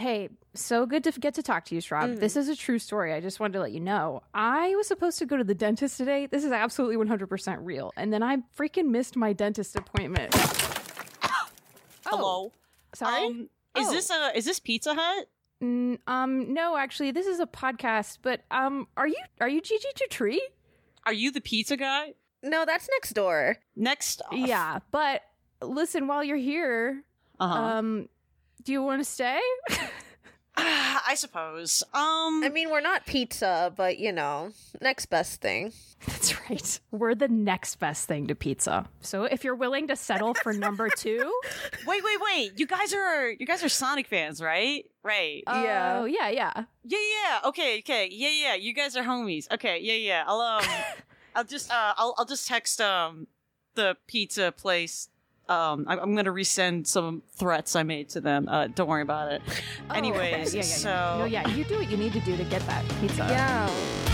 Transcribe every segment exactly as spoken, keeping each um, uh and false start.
Hey, so good to get to talk to you, Shroud. Mm. This is a true story. I just wanted to let you know. I was supposed to go to the dentist today. This is absolutely one hundred percent real. And then I freaking missed my dentist appointment. Oh, hello. Sorry? Um, is oh. this a is this Pizza Hut? Mm, um, no, actually, this is a podcast. But um, are you are you Gigi Dutry? Are you the pizza guy? No, that's next door. Next. Off. Yeah, but listen, while you're here, uh-huh. um, do you want to stay? I suppose. Um, I mean, we're not pizza, but you know, next best thing. That's right. We're the next best thing to pizza. So if you're willing to settle for number two, wait, wait, wait. You guys are you guys are Sonic fans, right? Right. Oh, yeah. yeah, yeah. Yeah, yeah. Okay, okay. Yeah, yeah. You guys are homies. Okay, yeah, yeah. I'll um, I'll just uh, I'll I'll just text um, the pizza place. Um, I'm, I'm gonna resend some threats I made to them. Uh, don't worry about it. Oh, Anyways, okay. yeah, yeah, so yeah. No, yeah, you do what you need to do to get that pizza. Yeah.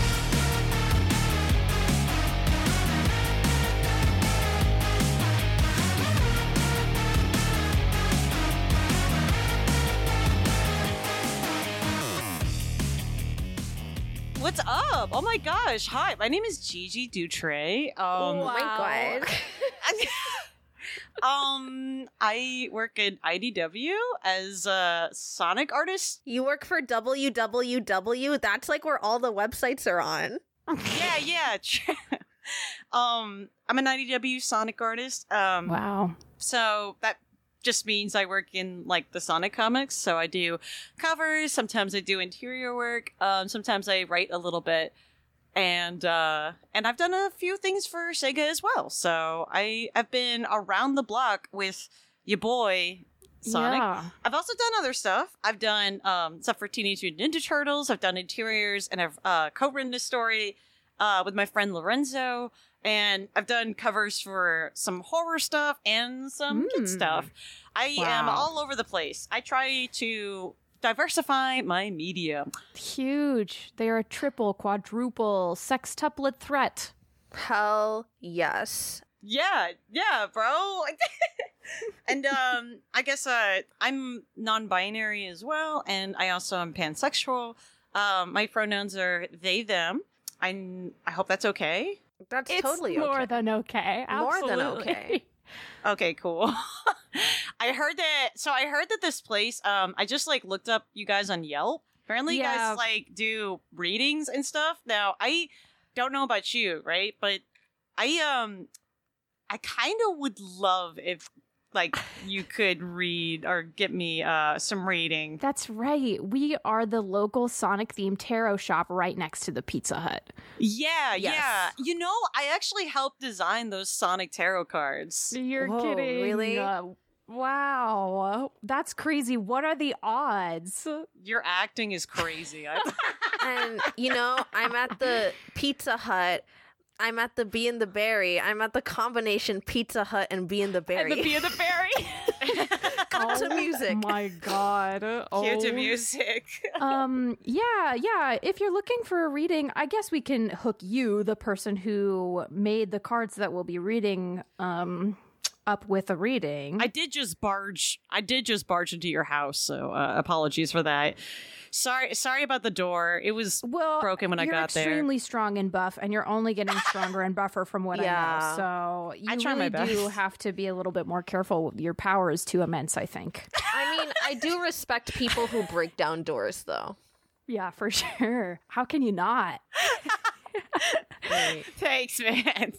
What's up? Oh my gosh. Hi, my name is Gigi Dutry. Um, oh my god. um, I work at I D W as a Sonic artist. You work for W W W? That's like where all the websites are on. Yeah, yeah. um, I'm an I D W Sonic artist. Um, wow. So that just means I work in like the Sonic comics. So I do covers. Sometimes I do interior work. Um, sometimes I write a little bit, and uh, and I've done a few things for Sega as well. So I have been around the block with your boy Sonic. Yeah. I've also done other stuff. I've done um, stuff for Teenage Mutant Ninja Turtles. I've done interiors, and I've uh, co-written a story uh, with my friend Lorenzo. And I've done covers for some horror stuff and some mm. kid stuff. I wow. am all over the place. I try to diversify my media. Huge. They are a triple, quadruple, sextuplet threat. Hell yes. Yeah, yeah, bro. And um, I guess uh, I'm non-binary as well, and I also am pansexual. Um, my pronouns are they, them. I I hope that's okay. That's it's totally more okay. than okay. Absolutely. More than okay. Okay, cool. I heard that. So I heard that this place. Um, I just like looked up you guys on Yelp. Apparently, you yeah. guys like do readings and stuff. Now, I don't know about you, right? But I um, I kind of would love if like you could read or get me uh some reading. That's right. We are the local Sonic themed tarot shop right next to the Pizza Hut. Yeah, Yes. yeah. You know, I actually helped design those Sonic tarot cards. You're Whoa, kidding. really? Uh, wow. That's crazy. What are the odds? Your acting is crazy. I- And, you know, I'm at the Pizza Hut. I'm at the Bee and the Berry. I'm at the combination Pizza Hut and Bee and the Berry. And the Bee and the Berry. Cut to music. Oh my god. Oh. Cue to music. um yeah, yeah. If you're looking for a reading, I guess we can hook you, the person who made the cards that we'll be reading, um up with a reading. I did just barge. I did just barge into your house, so uh, apologies for that. Sorry, sorry about the door. It was well, broken when I you're got there. extremely strong and buff, and you're only getting stronger and buffer from what Yeah. I know. So you I try really my do best. have to be a little bit more careful. Your power is too immense, I think. I mean, I do respect people who break down doors, though. Yeah, for sure. How can you not? Right. Thanks, man.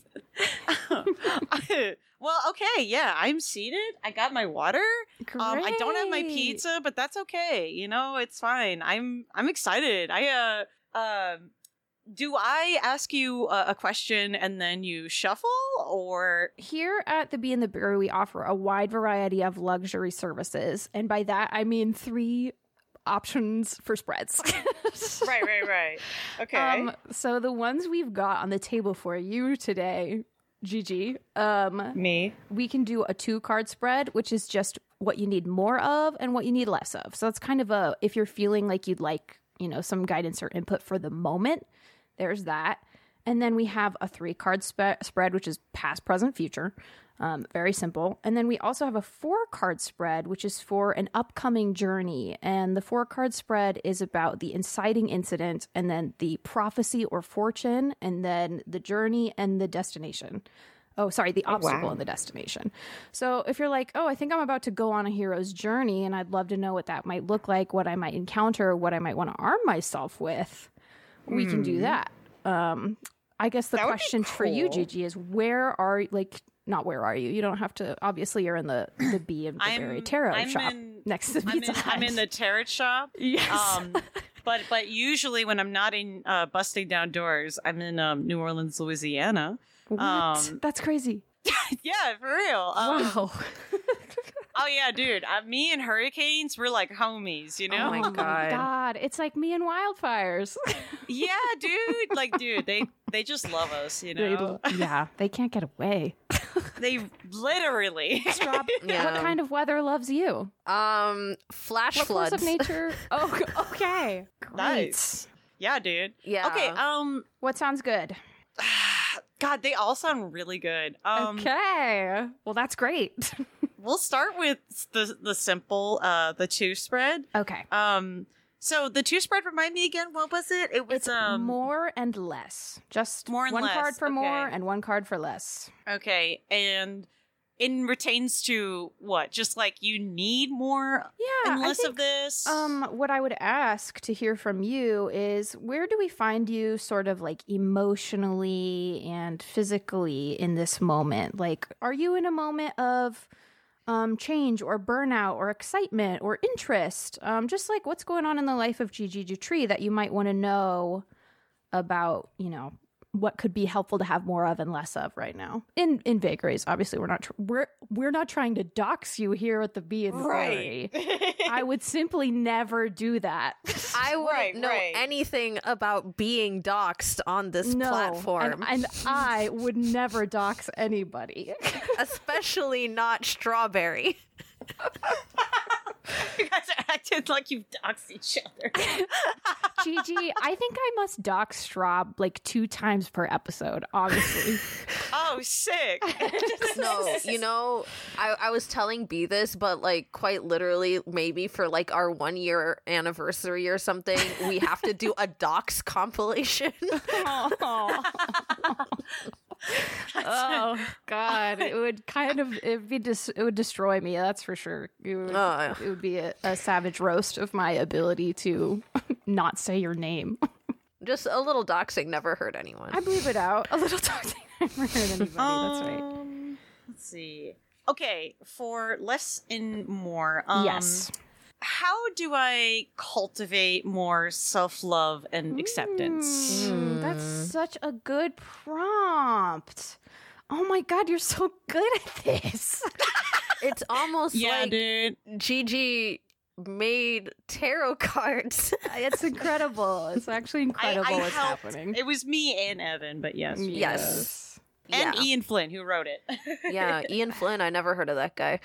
Well, okay, yeah, I'm seated. I got my water. Great. Um, I don't have my pizza, but that's okay. You know, it's fine. I'm I'm excited. I uh um. Do I ask you a, a question and then you shuffle, or Here at the Bee and the Berry, we offer a wide variety of luxury services. And by that, I mean three options for spreads. right, right, right? Okay. Um, so the ones we've got on the table for you today, Gigi, um, Me. we can do a two card spread, which is just what you need more of and what you need less of. So it's kind of a, if you're feeling like you'd like, you know, some guidance or input for the moment, there's that. And then we have a three card spe- spread, which is past, present, future. Um, very simple. And then we also have a four card spread, which is for an upcoming journey. And the four card spread is about the inciting incident, and then the prophecy or fortune, and then the journey and the destination. Oh, sorry, the obstacle oh, wow. and the destination. So if you're like, oh, I think I'm about to go on a hero's journey, and I'd love to know what that might look like, what I might encounter, what I might want to arm myself with, we mm. can do that. Um, I guess the that question cool. for you, Gigi, is where are, like, not where are you? You don't have to, obviously you're in the, the Bee and the Berry Tarot I'm shop in, next to I'm Pizza in, Hut. I'm in the tarot shop. Yes. Um, but, but usually when I'm not in uh, busting down doors, I'm in um, New Orleans, Louisiana. What? Um, That's crazy. Yeah, for real. Um, Wow. Oh yeah, dude. Uh, me and hurricanes, we're like homies, you know? Oh my Oh God. God. It's like me and wildfires. Yeah, dude. Like, dude, they they just love us, you know? They- yeah, they can't get away. They literally. Straub, Yeah. what kind of weather loves you? Um, flash What force floods. of nature? Oh, okay. Great. Nice. Yeah, dude. Yeah. Okay, um What sounds good? God, they all sound really good. Um Okay. Well, that's great. we'll start with the the simple uh the two spread. Okay. Um so the two spread, remind me again, what was it? It was It's um more and less. Just More and one less, card for more okay. and one card for less. okay, and it retains to what? Just like you need more Yeah, and I less think, of this? Um, what I would ask to hear from you is, where do we find you sort of like emotionally and physically in this moment? Like, are you in a moment of um, change or burnout or excitement or interest? Um, just like what's going on in the life of Gigi Dutry that you might want to know about, you know, what could be helpful to have more of and less of right now in in vagaries. Obviously, we're not tr- we're we're not trying to dox you here at the Bee and the Right. Berry. I would simply never do that. I wouldn't Right, know right. anything about being doxxed on this No, platform, and, and I would never dox anybody. especially not Strawberry. You guys are acting like you've doxed each other. Gigi, I think I must dox Straub like two times per episode, honestly. Oh, sick. No, you know, I, I was telling B this, but like quite literally, maybe for like our one year anniversary or something, we have to do a docs compilation. Oh. Oh God! It would kind of it would be dis- it would destroy me. That's for sure. It would, Oh. it would be a, a savage roast of my ability to not say your name. Just a little doxing never hurt anyone. I believe it out. A little talking never hurt anybody. That's right. Um, let's see. Okay, for less and more. Um, Yes. How do I cultivate more self-love and acceptance? Mm, that's such a good prompt. Oh my God, you're so good at this. It's almost Yeah, like dude. Gigi made tarot cards. It's incredible. It's actually incredible I, I what's helped. happening. It was me and Evan, but yes. Yes. And yeah. Ian Flynn, who wrote it. Yeah, Ian Flynn. I never heard of that guy.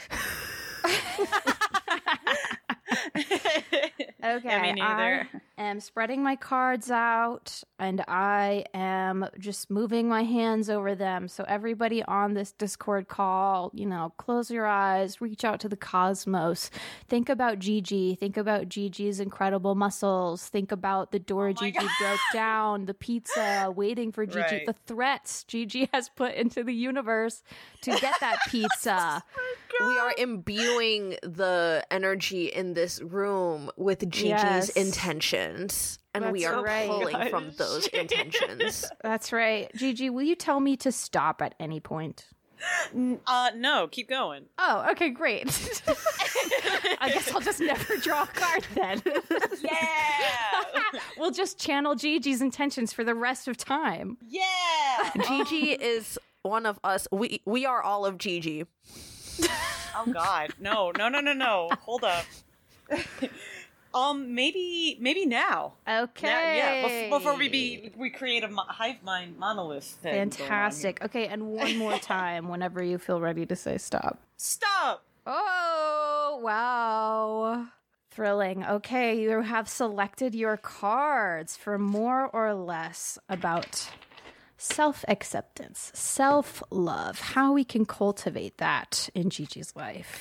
Okay, Yeah, me neither. I am spreading my cards out and I am just moving my hands over them. So everybody on this Discord call, you know, close your eyes, reach out to the cosmos. Think about Gigi. Think about Gigi's incredible muscles. Think about the door Oh my Gigi God. broke down, the pizza waiting for Gigi, Right. the threats Gigi has put into the universe to get that pizza. We are imbuing the energy in this room with Gigi's Yes. intentions, and we That's are right. pulling from Gosh. those intentions. That's right. Gigi, will you tell me to stop at any point? Uh, no, keep going. Oh, okay, great. I guess I'll just never draw a card then. Yeah! We'll just channel Gigi's intentions for the rest of time. Yeah! Gigi is one of us. We we are all of Gigi. Oh God, no, no, no, no, no. Hold up. um, maybe, maybe now. Okay. Yeah, yeah. Bef- before we be, we create a mo- hive mind monolith thing. going on here. Fantastic. Okay, and one more time whenever you feel ready to say stop. Stop. Oh, wow. Thrilling. Okay, you have selected your cards for more or less about self-acceptance, self-love, how we can cultivate that in Gigi's life.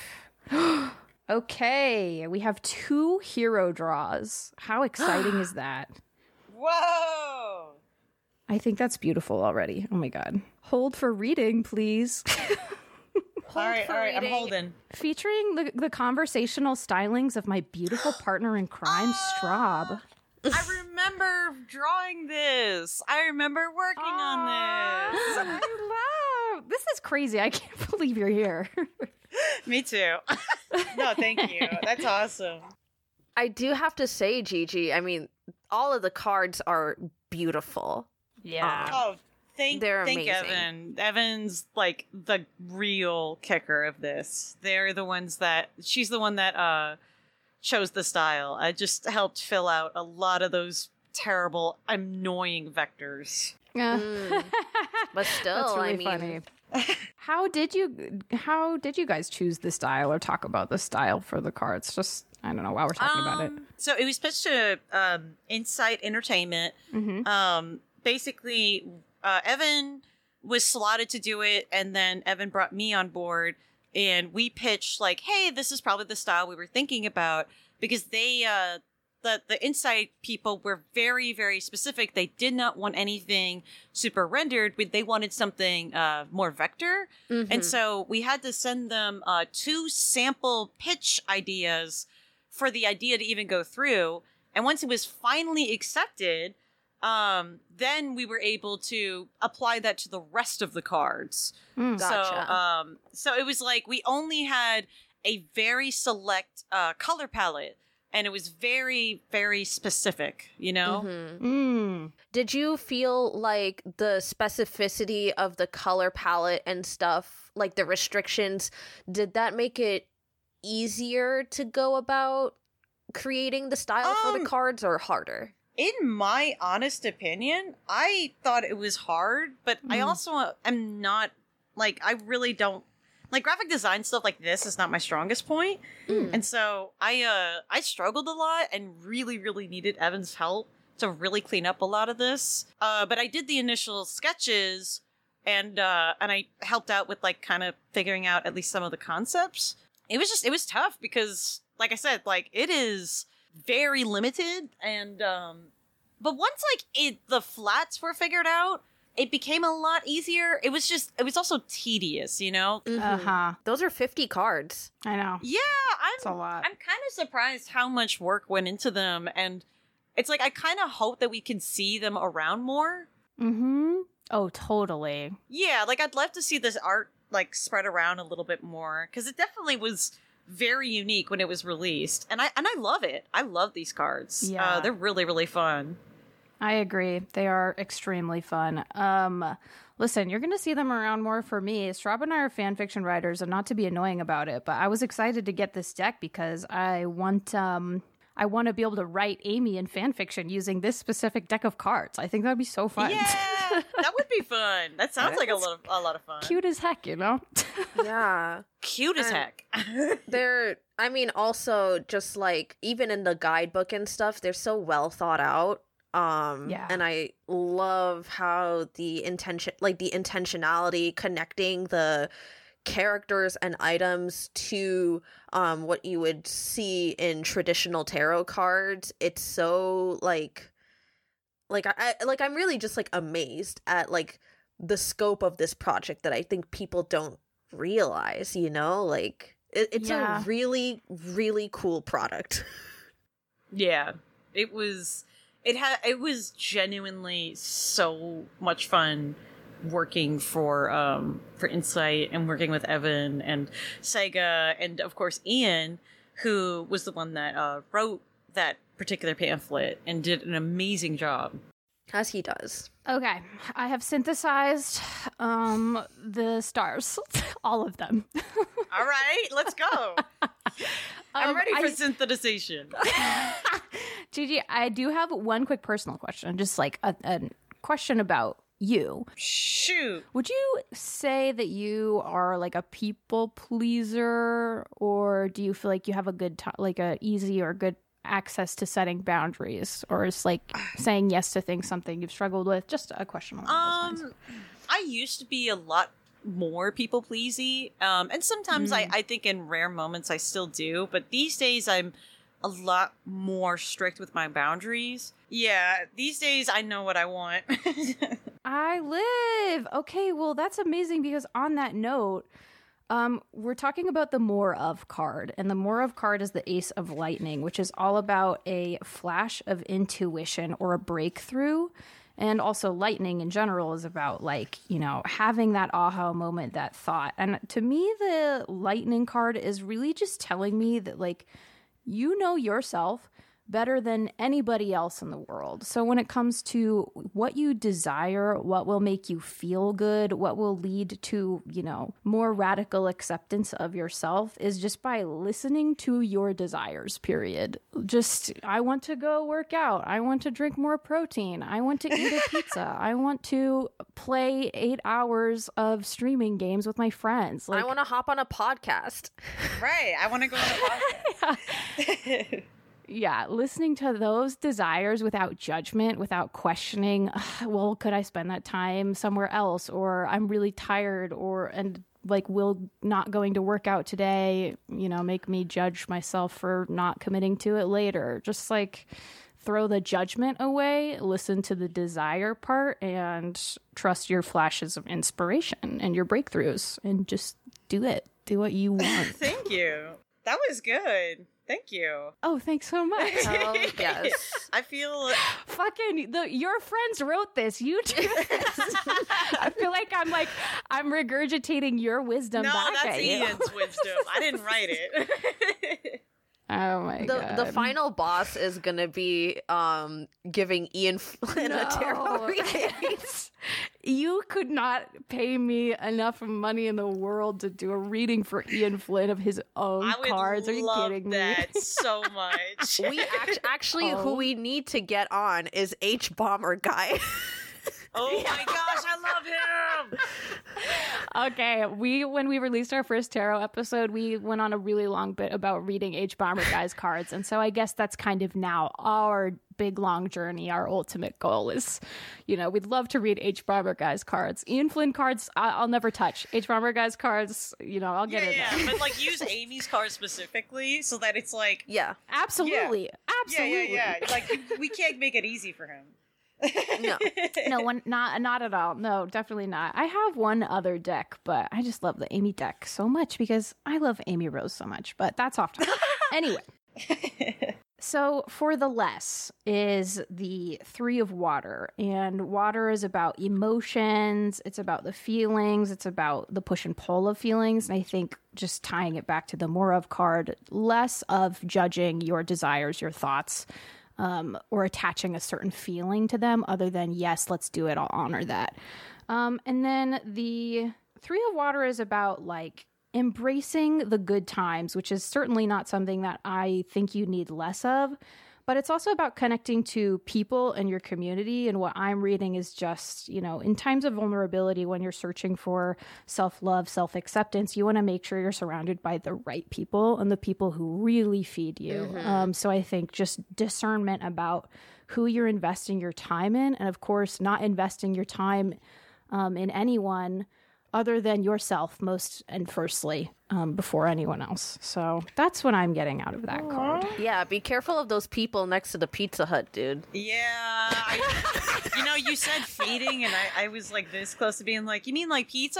Okay, we have two hero draws. How exciting is that? Whoa! I think that's beautiful already. Oh my god. Hold for reading, please. all right, all right, reading. I'm holding. Featuring the, the conversational stylings of my beautiful partner in crime, Straub. I remember drawing this. I remember working on this. I love this. Is crazy. I can't believe you're here. Me too. No, thank you. That's awesome. I do have to say, Gigi, I mean, all of the cards are beautiful. Yeah. Oh, thank, They're thank amazing. Evan. Evan's like the real kicker of this. They're the ones that she's the one that uh chose the style. I just helped fill out a lot of those terrible, annoying vectors. Yeah. Mm. But still, That's really I mean, funny. How did you how did you guys choose the style or talk about the style for the cards? Just I don't know while we're talking about it. Um, So it was pitched to um, Insight Entertainment. Mm-hmm. Um, basically, uh, Evan was slotted to do it, and then Evan brought me on board, and we pitched like, "Hey, this is probably the style we were thinking about," because they, uh, the the Insight people were very, very specific. They did not want anything super rendered, but they wanted something uh, more vector, mhm. and so we had to send them uh, two sample pitch ideas for the idea to even go through. And once it was finally accepted, um, then we were able to apply that to the rest of the cards. Mm. So, Gotcha. um, so it was like we only had a very select uh, color palette, and it was very, very specific, you know? Mhm. Mm. Did you feel like the specificity of the color palette and stuff, like the restrictions, did that make it easier to go about creating the style for Um, the cards or harder? In my honest opinion, I thought it was hard, but I Mm. also am not, like, I really don't, like, graphic design stuff like this is not my strongest point. Mm. And so I, uh, I struggled a lot and really, really needed Evan's help to really clean up a lot of this. Uh, but I did the initial sketches and, uh, and I helped out with, like, kind of figuring out at least some of the concepts. It was just, it was tough because, like I said, like, it is very limited, and um but once like it the flats were figured out, it became a lot easier. It was just it was also tedious, you know. Mhm. Uh-huh. Those are fifty cards. I know. Yeah, It's a I'm lot. I'm kind of surprised how much work went into them, and it's like I kind of hope that we can see them around more. Mm-hmm. Oh, totally. Yeah, like I'd love to see this art like spread around a little bit more, because it definitely was very unique when it was released, and I and I love it. I love these cards. Yeah. Uh, they're really really fun. I agree. They are extremely fun. Um, listen, you're going to see them around more for me. Straub and I are fan fiction writers, and not to be annoying about it, but I was excited to get this deck because I want um I want to be able to write Amy in fan fiction using this specific deck of cards. I think that'd be so fun. Yeah, that would be fun. That sounds like a It's lot of a lot of fun. Cute as heck, you know? Yeah. Cute as And- heck. They're, I mean, also just like, even in the guidebook and stuff, they're so well thought out. Um, Yeah. and I love how the intention, like the intentionality connecting the characters and items to um what you would see in traditional tarot cards. It's so like like I, I like I'm really just like amazed at like the scope of this project that I think people don't realize, you know? Like it, it's Yeah. a really really cool product. Yeah, it was. It had. It was genuinely so much fun working for um for Insight and working with Evan and Sega and of course Ian, who was the one that uh, wrote that particular pamphlet and did an amazing job. As he does. Okay, I have synthesized um the stars, all of them. All right, let's go. I'm Um, ready for I- synthesization. Gigi, I do have one quick personal question, just like a, a question about you. Shoot. Would you say that you are like a people pleaser, or do you feel like you have a good time, like a easy or good access to setting boundaries, or is like saying yes to things something you've struggled with? Just a question along Um, those lines. I used to be a lot more people pleasy, um, and sometimes Mm. I, I think in rare moments I still do, but these days I'm a lot more strict with my boundaries. Yeah, these days I know what I want. I live. Okay, well, that's amazing because on that note, um, we're talking about the More Of card, and the More Of card is the Ace of Lightning, which is all about a flash of intuition or a breakthrough. And also lightning in general is about, like, you know, having that aha moment, that thought. And to me, the lightning card is really just telling me that, like, you know yourself better than anybody else in the world. So when it comes to what you desire, what will make you feel good, what will lead to, you know, more radical acceptance of yourself is just by listening to your desires, period. Just, I want to go work out. I want to drink more protein. I want to eat a pizza. I want to play eight hours of streaming games with my friends. Like, I want to hop on a podcast. Right, I want to go on a podcast. yeah, listening to those desires without judgment, without questioning, well, could I spend that time somewhere else? Or I'm really tired, or, and like, will not going to work out today, you know, make me judge myself for not committing to it later. Just like throw the judgment away, listen to the desire part, and trust your flashes of inspiration and your breakthroughs, and just do it. Do what you want. Thank you. That was good. Thank you. Oh, thanks so much. Oh, yes. I feel Fucking the your friends wrote this. You do this. I feel like I'm like I'm regurgitating your wisdom no, back that's at you. Ian's wisdom. I didn't write it. Oh my The god. the final boss is gonna be um giving Ian Flynn a tarot No. reading. You could not pay me enough money in the world to do a reading for Ian Flynn of his own I would cards. Are you love kidding that me? so much. We act- actually Oh. who we need to get on is H Bomber guy. Oh my gosh, I love him. Okay, we when we released our first tarot episode, we went on a really long bit about reading H Bomber Guy's cards, and so I guess that's kind of now our big long journey. Our ultimate goal is, you know, we'd love to read H Bomber Guy's cards. Ian Flynn cards, I- I'll never touch. H Bomber Guy's cards, you know, I'll get Yeah, it. yeah, there. but like use Amy's card specifically so that it's like Yeah. Absolutely, absolutely. yeah, yeah, yeah. Like we can't make it easy for him. No. No, one, not not at all. No, definitely not. I have one other deck, but I just love the Amy deck so much because I love Amy Rose so much. But that's off topic. Anyway, so for the less is the Three of Water, and water is about emotions. It's about the feelings. It's about the push and pull of feelings. And I think just tying it back to the More Of card, less of judging your desires, your thoughts, um, or attaching a certain feeling to them other than, yes, let's do it. I'll honor that. Um, and then the Three of Water is about like embracing the good times, which is certainly not something that I think you need less of. But it's also about connecting to people in your community. And what I'm reading is just, you know, in times of vulnerability, when you're searching for self-love, self-acceptance, you want to make sure you're surrounded by the right people and the people who really feed you. Mhm. Um, so I think just discernment about who you're investing your time in. And of course, not investing your time um, in anyone other than yourself, most and firstly, um, before anyone else. So that's what I'm getting out of that card. Yeah, be careful of those people next to the Pizza Hut, dude. Yeah, I, you know, you said feeding, and I, I was like this close to being like, you mean like Pizza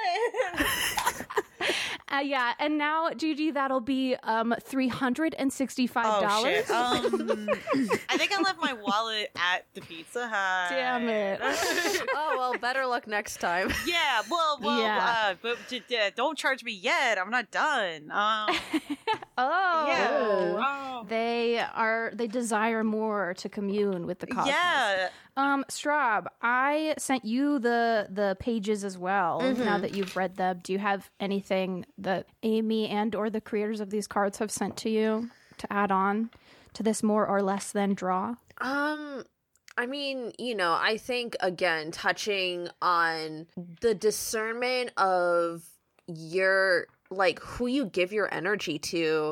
Hut? Uh, yeah, and now, Gigi, that'll be um three hundred sixty-five dollars. Oh, shit. Um, I think I left my wallet at the Pizza Hut. Damn it. Oh, well, better luck next time. Yeah, well, well, Yeah. uh, but d- d- don't charge me yet. I'm not done. Um, Oh. yeah. Oh. They are, they desire more to commune with the cosmos. Yeah. Um, Straub, I sent you the the pages as well. Mhm. Now that you've read them, do you have anything that Amy and or the creators of these cards have sent to you to add on to this more or less than draw? Um, I mean, you know, I think, again, touching on the discernment of your, like, who you give your energy to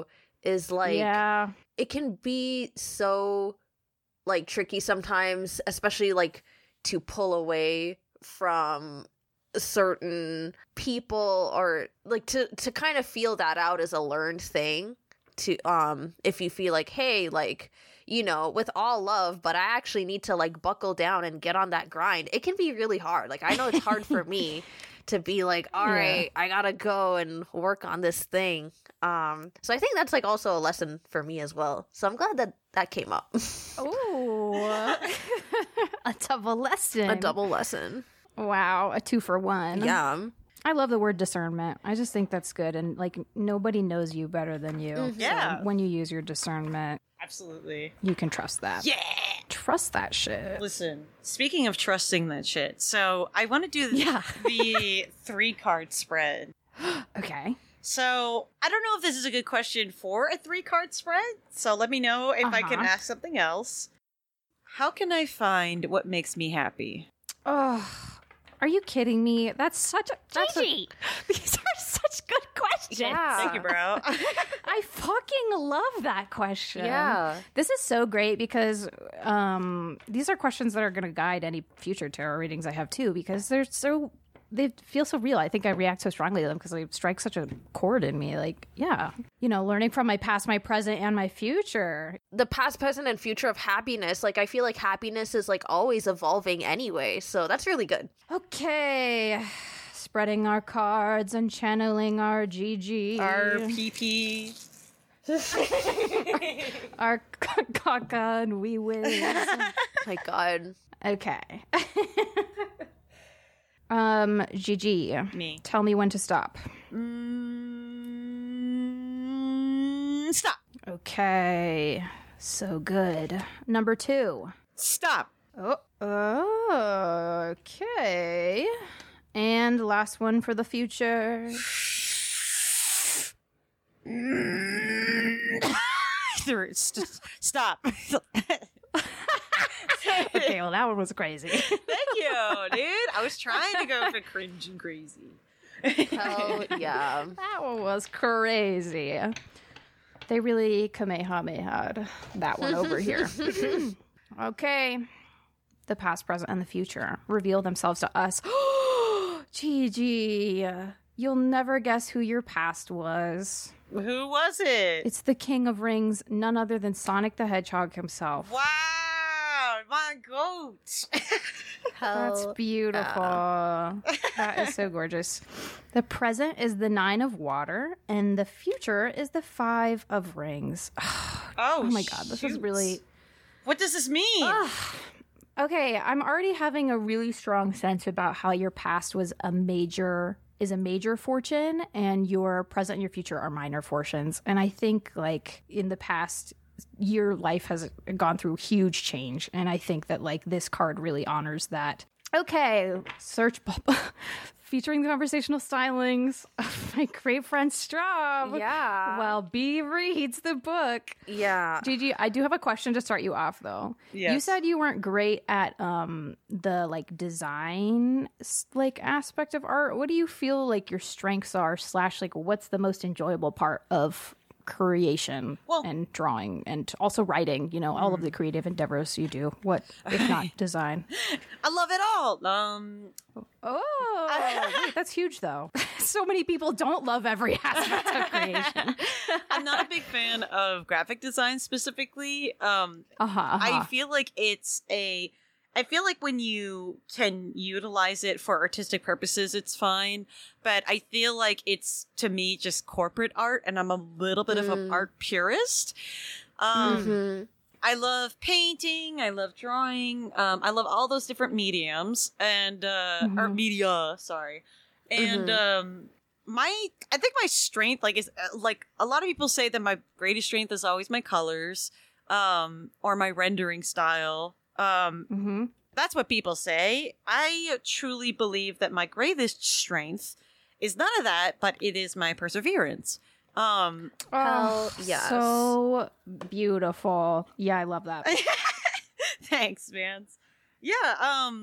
is like yeah. it can be so like tricky sometimes, especially like to pull away from certain people, or like to to kind of feel that out as a learned thing, to um if you feel like, hey, like, you know, with all love, but I actually need to like buckle down and get on that grind. It can be really hard. Like, I know it's hard for me to be like, all Yeah. right, I gotta go and work on this thing. Um, so I think that's like also a lesson for me as well. So I'm glad that that came up. Ooh. A double lesson. A double lesson. Wow, a two for one. Yeah. I love the word discernment. I just think that's good. And like, nobody knows you better than you. Mhm. So Yeah. when you use your discernment, Absolutely. you can trust that. Yeah. Trust that shit. Listen, speaking of trusting that shit, so I want to do the, Yeah. the three card spread. Okay. So I don't know if this is a good question for a three card spread. So let me know if I can Uh-huh. ask something else. How can I find what makes me happy? Oh, are you kidding me? That's such a. That's a- Gigi, these are such good questions. Yeah. Thank you, bro. I fucking love that question. Yeah. This is so great because um, these are questions that are going to guide any future tarot readings I have too, because they're so, they feel so real. I think I react so strongly to them because they strike such a chord in me. Like, yeah, you know, learning from my past, my present, and my future. The past, present, and future of happiness. Like, I feel like happiness is like always evolving anyway. So that's really good. Okay. Spreading our cards and channeling our G G. R P P. Our caca and wee whiz. My God. Okay. um, Gigi, Me. tell me when to stop. Mm, stop. Okay. So good. Number two. Stop. Oh, okay. And last one for the future. St- Stop. Okay, well, that one was crazy. Thank you, dude. I was trying to go for cringe and crazy. Hell yeah. That one was crazy. They really kamehameha'd that one over here. Okay. The past, present, and the future reveal themselves to us. Gigi, you'll never guess who your past was. Who was it? It's the King of Rings, none other than Sonic the Hedgehog himself. Wow, my goat. That's Hell beautiful. That is so gorgeous. The present is the Nine of Water, and the future is the Five of Rings. Oh, Oh my god, this is shoot. really... What does this mean? Okay, I'm already having a really strong sense about how your past was a major is a major fortune and your present and your future are minor fortunes. And I think like in the past your life has gone through huge change, and I think that like this card really honors that. Okay, search featuring the conversational stylings of my great friend Straub. Yeah. While B reads the book. Yeah. Gigi, I do have a question to start you off, though. You Yes. said you weren't great at um the like design s- like aspect of art. What do you feel like your strengths are? Slash, like, what's the most enjoyable part of creation Well- and drawing and also writing? You know, all of the creative endeavors you do. What if not design? I love it all. Um, Oh, wait, that's huge, though. So many people don't love every aspect of creation. I'm not a big fan of graphic design specifically. Um, Uh huh. I feel like it's a. I feel like when you can utilize it for artistic purposes, it's fine. But I feel like it's, to me, just corporate art, and I'm a little bit of an Mm. art purist. Um, Mhm. I love painting. I love drawing. Um, I love all those different mediums and uh, or Mhm. media. Sorry, and um, my I think my strength, like, is uh, like a lot of people say that my greatest strength is always my colors, um, or my rendering style. Um, Mm-hmm. that's what people say. I truly believe that my greatest strength is none of that, but it is my perseverance. Um, Hell Oh, yes. So beautiful. Yeah, I love that. Thanks, man. Yeah, um,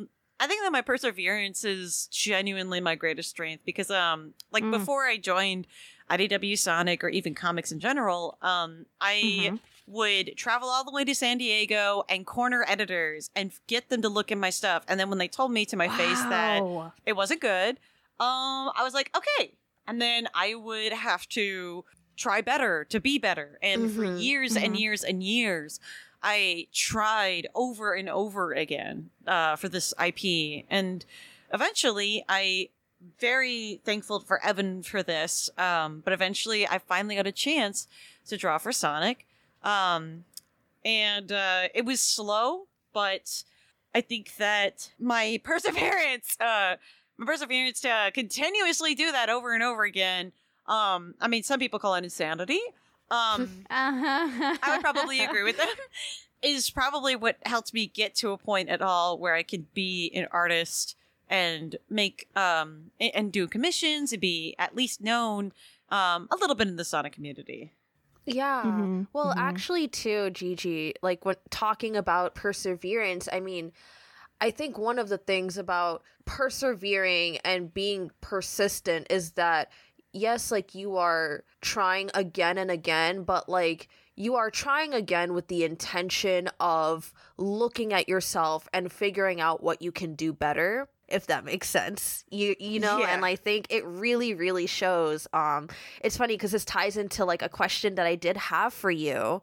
I think that my perseverance is genuinely my greatest strength because, um, like Mm. before I joined I D W Sonic or even comics in general, um, I Mhm. would travel all the way to San Diego and corner editors and get them to look at my stuff. And then when they told me to my face that Wow. it wasn't good, um, I was like, okay. And then I would have to try better to be better. And for Mhm. years and Mhm. years and years, I tried over and over again uh, for this I P. And eventually, I very thankful for Evan for this. Um, but eventually, I finally got a chance to draw for Sonic. Um, and uh, it was slow, but I think that my perseverance, uh, my perseverance to continuously do that over and over again. Um, I mean, some people call it insanity. Um, Uh-huh. I would probably agree with them. Is probably what helped me get to a point at all where I could be an artist and make um and, and do commissions and be at least known um a little bit in the Sonic community. Yeah. Mhm, Well, mhm. actually, too, Gigi, like when talking about perseverance, I mean, I think one of the things about persevering and being persistent is that, yes, like you are trying again and again, but like you are trying again with the intention of looking at yourself and figuring out what you can do better, if that makes sense. You you know, Yeah. and I think it really really shows. Um it's funny because this ties into like a question that I did have for you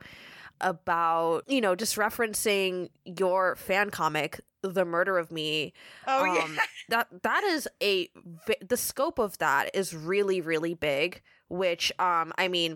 about, you know, just referencing your fan comic, The Murder of Me. Oh yeah. Um, that that is a vi- the scope of that is really really big, which um I mean,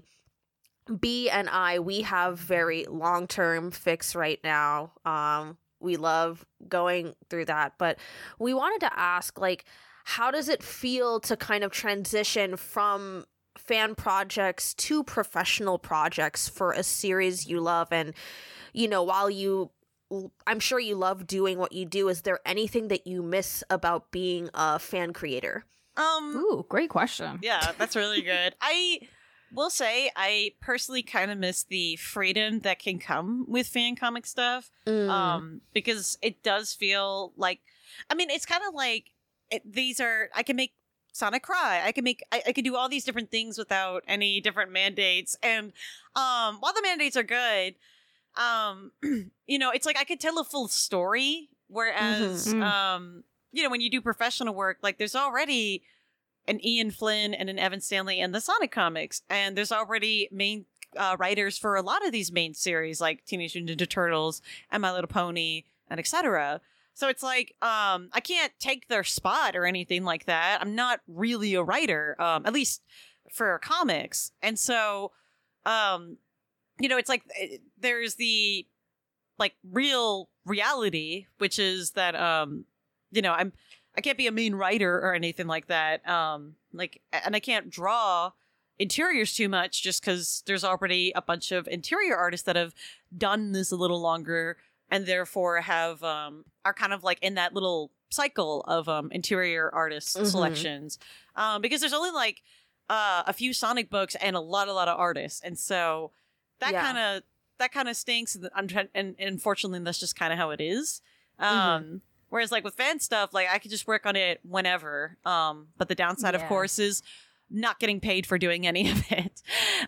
B and I, we have very long-term fix right now. Um we love going through that, but we wanted to ask, like, how does it feel to kind of transition from fan projects to professional projects for a series you love? And, you know, while you I'm sure you love doing what you do, is there anything that you miss about being a fan creator? Um Ooh, great question. yeah, that's really good. I will say I personally kind of miss the freedom that can come with fan comic stuff. Mm. Um because it does feel like, I mean, it's kind of like it, these are I can make Sonic cry. I can make I, I can do all these different things without any different mandates. And um while the mandates are good, um you know, it's like I could tell a full story, whereas Mhm. Mm. um you know, when you do professional work, like there's already an Ian Flynn and an Evan Stanley in the Sonic comics, and there's already main uh, writers for a lot of these main series like Teenage Mutant Ninja Turtles and My Little Pony and et cetera. So it's like um I can't take their spot or anything like that. I'm not really a writer, um at least for comics. And so um you know, it's like eh, there's the like real reality, which is that um you know, I'm I can't be a main writer or anything like that. Um like and I can't draw interiors too much just cuz there's already a bunch of interior artists that have done this a little longer and therefore have um are kind of like in that little cycle of um interior artist Mhm. selections. Um because there's only like uh a few Sonic books and a lot a lot of artists. And so that Yeah. kind of that kind of stinks, and, I'm trying, and, and unfortunately that's just kind of how it is. Um Mhm. Whereas like with fan stuff, like I could just work on it whenever. Um but the downside of Yeah. course is not getting paid for doing any of it.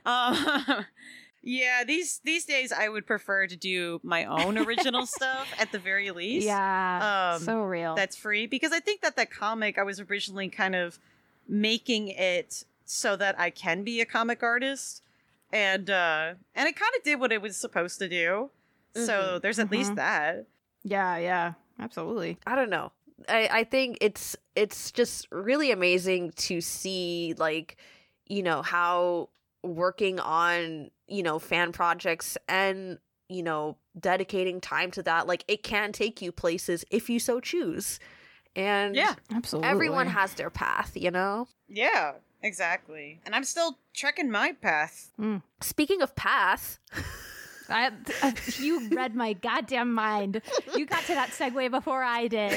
Um yeah, these these days I would prefer to do my own original stuff at the very least. Yeah. Um, so real. That's free, because I think that that comic I was originally kind of making it so that I can be a comic artist, and uh and it kind of did what it was supposed to do. So Mhm. there's at least Mhm. that. yeah, yeah. Absolutely. I don't know. I, I think it's it's just really amazing to see, like, you know, how working on, you know, fan projects and, you know, dedicating time to that, like, it can take you places if you so choose. And Yeah. Absolutely. everyone has their path, you know? Yeah, exactly. And I'm still trekking my path. Speaking of path, I, uh, you read my goddamn mind. You got to that segue before I did.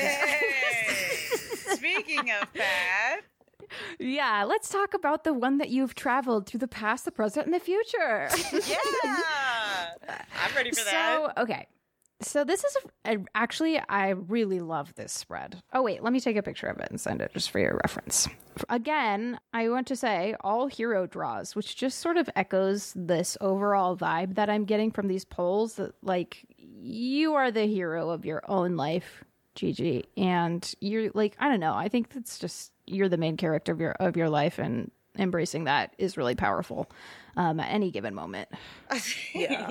Speaking of path. Yeah, let's talk about the one that you've traveled through the past, the present, and the future. Yeah. I'm ready for that. So, okay. So this is a, a, actually, I really love this spread. Oh, wait, let me take a picture of it and send it just for your reference. Again, I want to say all hero draws, which just sort of echoes this overall vibe that I'm getting from these polls that, like, you are the hero of your own life, Gigi. And you're like, I don't know, I think that's just, you're the main character of your, of your life, and embracing that is really powerful um, at any given moment. Yeah.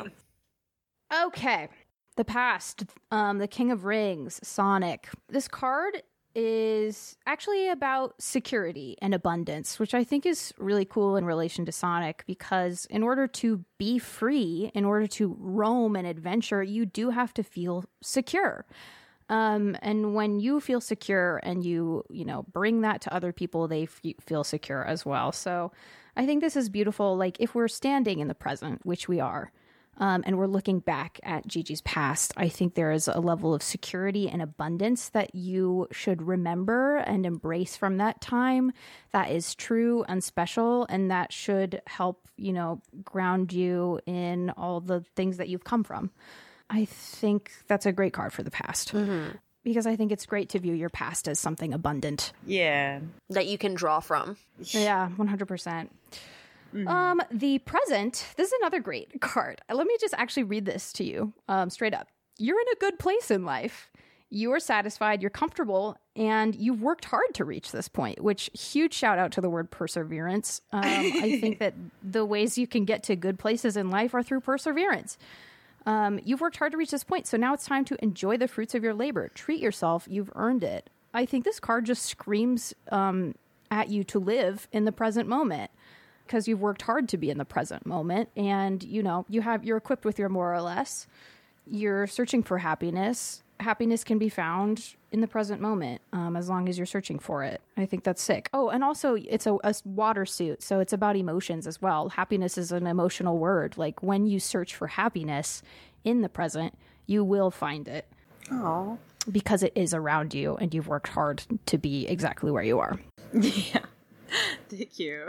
Okay. The past, um, the King of Rings, Sonic. This card is actually about security and abundance, which I think is really cool in relation to Sonic, because in order to be free, in order to roam and adventure, you do have to feel secure. Um, and when you feel secure and you, you know, bring that to other people, they f- feel secure as well. So I think this is beautiful. Like, if we're standing in the present, which we are, Um, and we're looking back at Gigi's past, I think there is a level of security and abundance that you should remember and embrace from that time that is true and special, and that should help, you know, ground you in all the things that you've come from. I think that's a great card for the past. Mm-hmm. Because I think it's great to view your past as something abundant. Yeah. That you can draw from. Yeah, one hundred percent. Mm-hmm. Um, the present, this is another great card. Let me just actually read this to you um, straight up. You're in a good place in life. You are satisfied, you're comfortable, and you've worked hard to reach this point, which, huge shout out to the word perseverance. Um, I think that the ways you can get to good places in life are through perseverance. Um, you've worked hard to reach this point, so now it's time to enjoy the fruits of your labor. Treat yourself, you've earned it. I think this card just screams um, at you to live in the present moment, because you've worked hard to be in the present moment, and you know you have you're equipped with your more or less. You're searching for happiness. Happiness can be found in the present moment, um, as long as you're searching for it. I think that's sick. Oh, and also it's a, a water suit, so it's about emotions as well. Happiness is an emotional word. Like, when you search for happiness in the present, you will find it. Oh, because it is around you, and you've worked hard to be exactly where you are. Yeah. Thank you.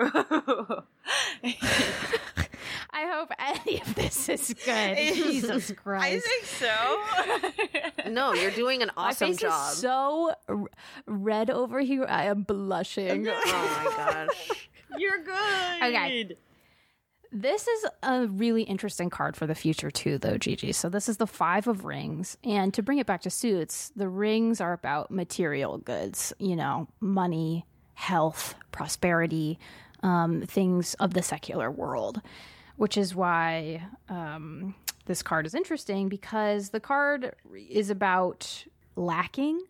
I hope any of this is good. Jesus Christ. I think so. No, you're doing an awesome My face job. is so r- red over here. I am blushing. Oh my gosh. You're good. Okay. This is a really interesting card for the future too, though, Gigi. So this is the Five of Rings. And to bring it back to suits, the rings are about material goods, you know, money, health, prosperity, um, things of the secular world, which is why um, this card is interesting, because the card is about lacking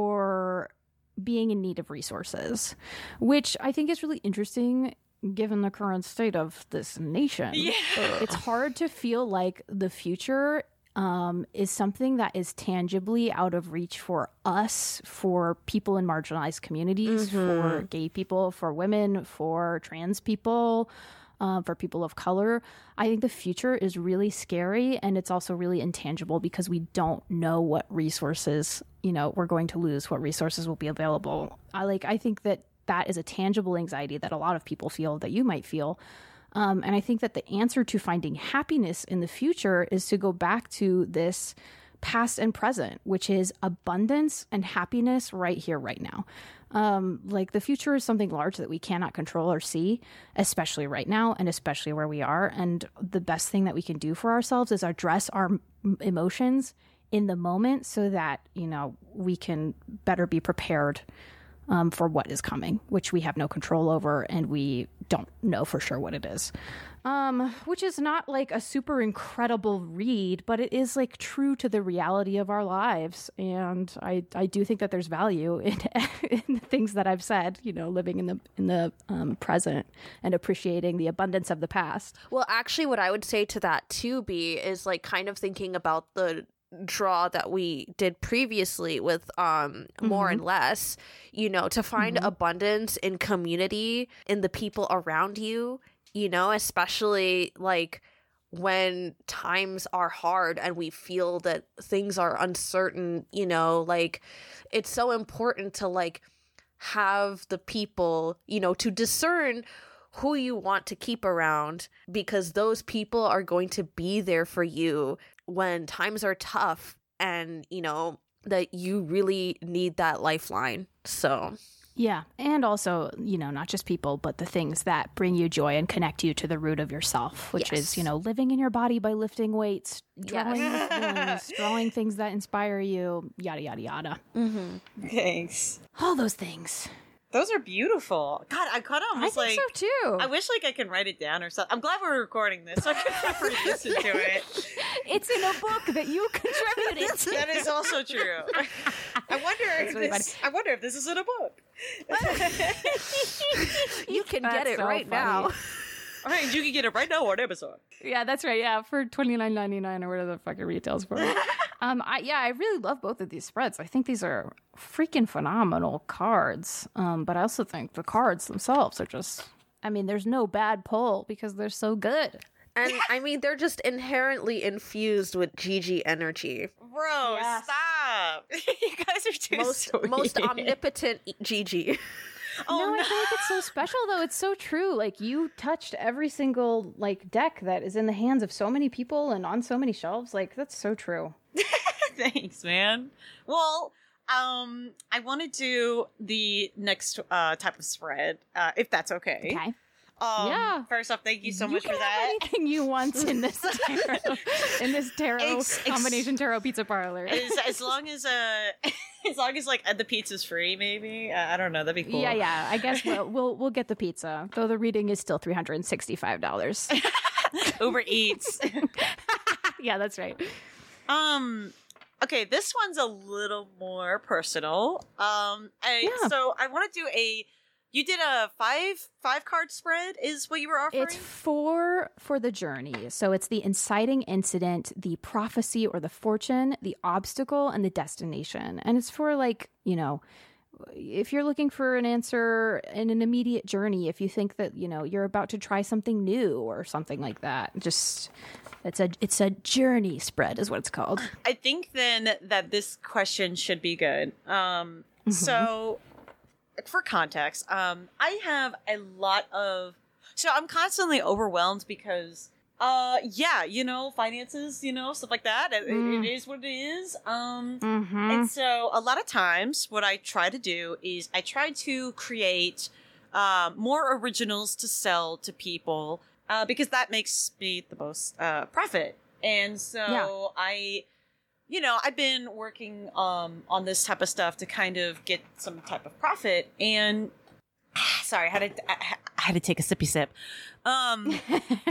or being in need of resources, which I think is really interesting given the current state of this nation. Yeah. It's hard to feel like the future Um, is something that is tangibly out of reach for us, for people in marginalized communities, Mm-hmm. for gay people, for women, for trans people, uh, for people of color. I think the future is really scary, and it's also really intangible because we don't know what resources, you know, we're going to lose, what resources will be available. I like, I think that that is a tangible anxiety that a lot of people feel, that you might feel. Um, and I think that the answer to finding happiness in the future is to go back to this past and present, which is abundance and happiness right here, right now. Um, like, the future is something large that we cannot control or see, especially right now and especially where we are. And the best thing that we can do for ourselves is address our m- emotions in the moment so that, you know, we can better be prepared Um, for what is coming, which we have no control over, and we don't know for sure what it is. Um, which is not like a super incredible read, but it is like true to the reality of our lives. And I, I do think that there's value in, in the things that I've said, you know, living in the in the um, present and appreciating the abundance of the past. Well, actually, what I would say to that too, B, is like kind of thinking about the draw that we did previously with um more Mm-hmm. and less, you know, to find Mm-hmm. abundance in community, in the people around you, you know, especially like when times are hard and we feel that things are uncertain, you know, like it's so important to like have the people, you know, to discern who you want to keep around, because those people are going to be there for you when times are tough and, you know, that you really need that lifeline. So yeah. And also, you know, not just people, but the things that bring you joy and connect you to the root of yourself, which Yes. is, you know, living in your body by lifting weights, drawing Yes. feelings, drawing things that inspire you, yada, yada, yada. mm-hmm. Thanks. All those things. Those are beautiful. God, I kind of I almost think like. so too. I wish like I can write it down or something. I'm glad we're recording this so I can re-listen to it. It's in a book that you contributed to. That is also true. I wonder if really this. I wonder if this is in a book. You can That's get it so right funny. now. All right, you can get it right now on Amazon. Yeah, that's right. Yeah, for twenty-nine ninety-nine or whatever the fuck it retails for. um, I yeah, I really love both of these spreads. I think these are freaking phenomenal cards. Um, but I also think the cards themselves are just. I mean, there's no bad pull because they're so good. And I mean, they're just inherently infused with Gigi energy. Bro, Yes. stop! You guys are too Most sweet. most omnipotent Gigi. Oh no, no! I feel like it's so special though. It's so true. Like you touched every single like deck that is in the hands of so many people and on so many shelves. Like that's so true. Thanks, man. Well, um, I want to do the next uh type of spread, uh, if that's okay. Okay. Um, Yeah. First off, thank you so you much can for have that. anything you want in this tarot, in this tarot Ex- ex- combination tarot pizza parlor. As, as long as uh, as long as like uh, the pizza's free, maybe. Uh, I don't know. That'd be cool. Yeah, yeah. I guess we'll, we'll we'll get the pizza, though the reading is still three hundred and sixty-five dollars. Uber Eats. Yeah, that's right. Um. Okay, this one's a little more personal. Um. I, Yeah. So I want to do a. You did a five five card spread. Is what you were offering? It's four for the journey. So it's the inciting incident, the prophecy or the fortune, the obstacle, and the destination. And it's for like, you know, if you're looking for an answer in an immediate journey, if you think that, you know, you're about to try something new or something like that, just it's a it's a journey spread is what it's called. I think then that this question should be good. Um. Mm-hmm. So. For context, um, I have a lot of, so I'm constantly overwhelmed because, uh, yeah, you know, finances, you know, stuff like that. It, Mm. it is what it is. Um, Mm-hmm. and so a lot of times, what I try to do is I try to create um, more originals to sell to people uh, because that makes me the most uh, profit. And so Yeah. I. You know, I've been working um, on this type of stuff to kind of get some type of profit, and sorry, I had to, I, I had to take a sippy sip. Um,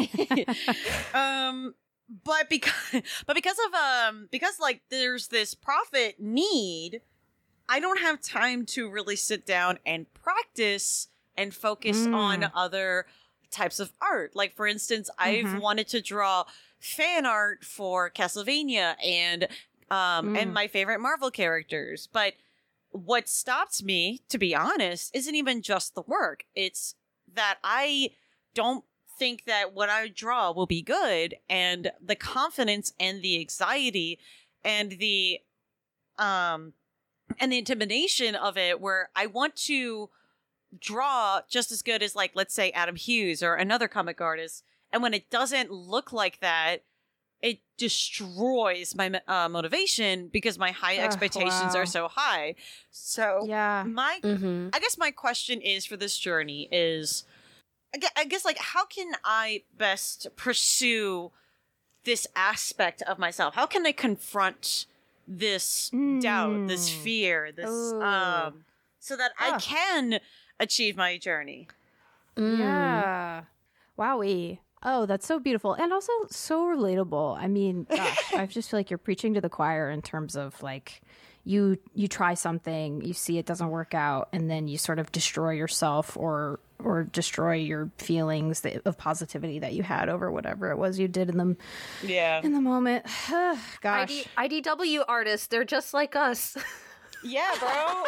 um, but because, but because of um, because like there's this profit need, I don't have time to really sit down and practice and focus Mm. on other types of art. Like for instance, I've Mhm. wanted to draw fan art for Castlevania and um Mm. and my favorite Marvel characters, but what stops me, to be honest, isn't even just the work. It's that I don't think that what I draw will be good, and the confidence and the anxiety and the um and the intimidation of it, where I want to draw just as good as, like, let's say Adam Hughes or another comic artist, and when it doesn't look like that, it destroys my uh, motivation because my high Ugh, expectations wow. are so high. So Yeah. my Mm-hmm. I guess my question is for this journey is, I guess, I guess like, how can I best pursue this aspect of myself? How can I confront this doubt, this Mm. fear, this Ooh. um, so that I Ah. can achieve my journey? Mm. Yeah. Wowie. Oh, that's so beautiful. And also so relatable. I mean, gosh, I just feel like you're preaching to the choir in terms of like you you try something, you see it doesn't work out, and then you sort of destroy yourself or or destroy your feelings that, of positivity that you had over whatever it was you did in the Yeah. in the moment. Gosh. ID, I D W artists, they're just like us. Yeah, bro.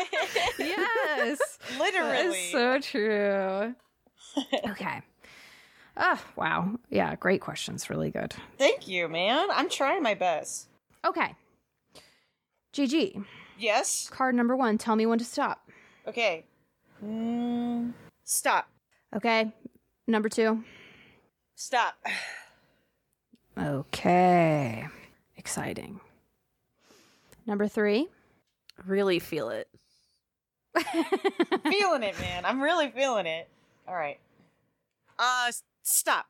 Yes. Literally. That is so true. Okay. Oh, wow. Yeah, great questions. Really good. Thank you, man. I'm trying my best. Okay. G G. Yes. Card number one. Tell me when to stop. Okay. Mm, stop. Okay. Number two. Stop. Okay. Exciting. Number three. Really feel it. Feeling it, man. I'm really feeling it. All right. Uh, s- stop.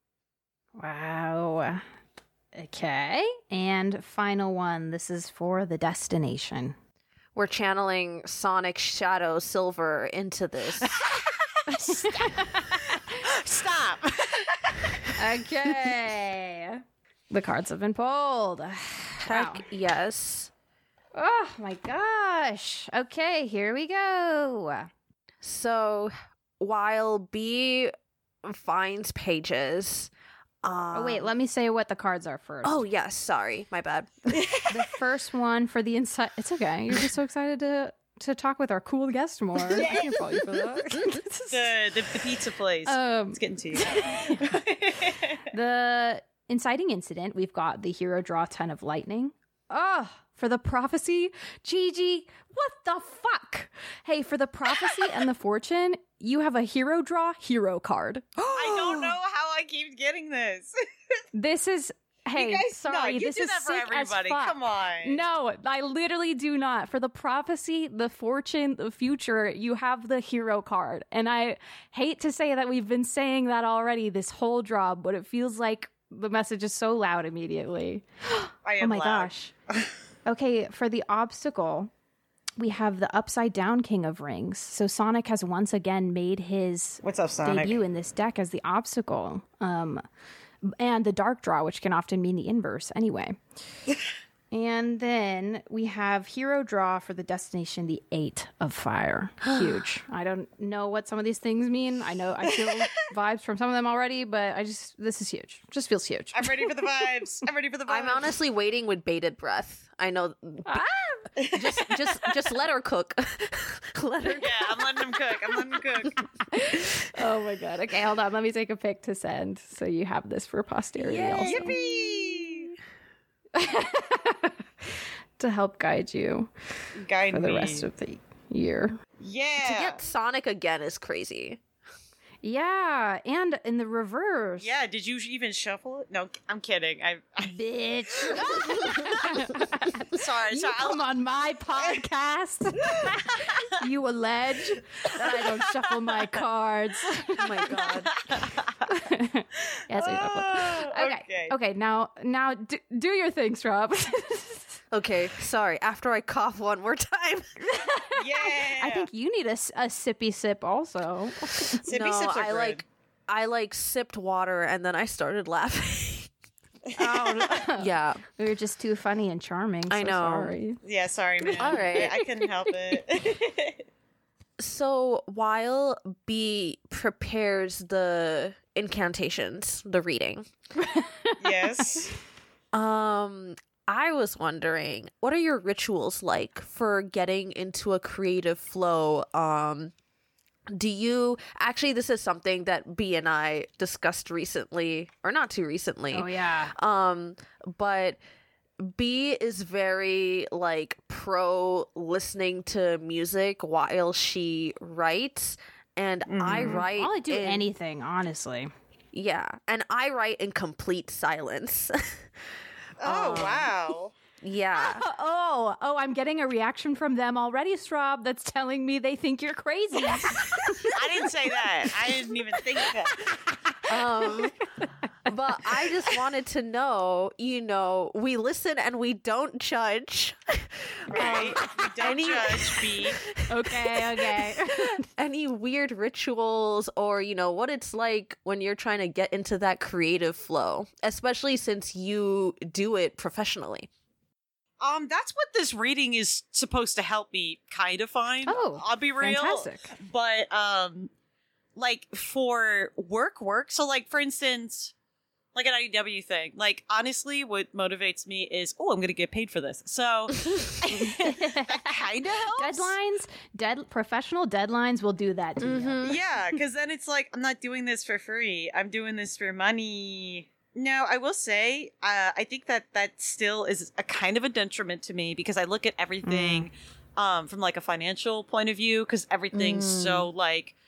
Wow. Okay. And final one. This is for the destination. We're channeling Sonic Shadow Silver into this. Stop. Okay. The cards have been pulled. Wow. Heck yes. Oh my gosh. Okay, here we go. So while B finds pages. Um, Oh, wait, let me say what the cards are first. Oh, yes. Sorry. My bad. The first one for the inside. It's okay. You're just so excited to to talk with our cool guest more. I can't fault you for that. the, the the pizza place. Um, it's getting to you. The inciting incident, we've got the hero draw ten of lightning. Oh, for the prophecy, Gigi, what the fuck? Hey, for the prophecy and the fortune, you have a hero draw hero card. I don't know how I keep getting this. This is, hey, you guys, sorry, no, you this do is that for sick everybody. as fuck. Come on. No, I literally do not. For the prophecy, the fortune, the future, you have the hero card. And I hate to say that we've been saying that already this whole draw, but it feels like the message is so loud immediately. I am Oh my loud. gosh. Okay, for the obstacle, we have the upside down King of Rings. So Sonic has once again made his What's up, Sonic? debut in this deck as the obstacle. Um, and the dark draw, which can often mean the inverse anyway. And then we have hero draw for the destination, the Eight of Fire. Huge. I don't know what some of these things mean. I know I feel vibes from some of them already, but I just, this is huge. Just feels huge. I'm ready for the vibes. I'm ready for the vibes. I'm honestly waiting with bated breath. I know. Ah! just, just, just let her cook. Let her. Yeah, I'm letting him cook. I'm letting him cook. Oh my god. Okay, hold on. Let me take a pic to send so you have this for posterity Yay. also. Yippee! To help guide you Guide for the me. rest of the year. Yeah. To get Sonic again is crazy. Yeah, and in the reverse. Yeah, did you even shuffle it? No, I'm kidding. I, I Bitch. sorry, You sorry. come on my podcast. You allege that I don't shuffle my cards. Oh my god. Yes, I shuffle. Oh, Okay. okay. Okay. Now, now, do, do your thing, Rob. Okay, sorry. After I cough one more time. Yeah. I think you need a, s- a sippy sip also. Sippy no, sips are I good. like, I like sipped water and then I started laughing. Oh, Yeah. we were just too funny and charming. I so know. Sorry. Yeah, sorry, man. All right. I, I couldn't help it. So while B prepares the incantations, the reading, Yes. um, I was wondering, what are your rituals like for getting into a creative flow? Um, do you actually? This is something that B and I discussed recently, or not too recently. Oh yeah. Um, but B is very like pro listening to music while she writes, and I Mhm. write. I'll do in, anything, honestly. Yeah, and I write in complete silence. Oh, Um, wow. Yeah. Oh, oh, I'm getting a reaction from them already, Straub, that's telling me they think you're crazy. I didn't say that. I didn't even think that. Um, but I just wanted to know, you know, we listen and we don't judge. Right? We don't any- judge, B. Okay, okay. Any weird rituals or, you know, what it's like when you're trying to get into that creative flow, especially since you do it professionally. Um, that's what this reading is supposed to help me kind of find. Oh, I'll be real. Fantastic. But um, like for work, work. So like for instance, like an I D W thing. Like honestly, what motivates me is, oh, I'm gonna get paid for this. So that kind of helps. Deadlines, dead professional deadlines will do that to you. Mhm. Yeah, because then it's like I'm not doing this for free. I'm doing this for money. No, I will say, uh, I think that that still is a kind of a detriment to me because I look at everything um, from like a financial point of view because everything's Mm. so like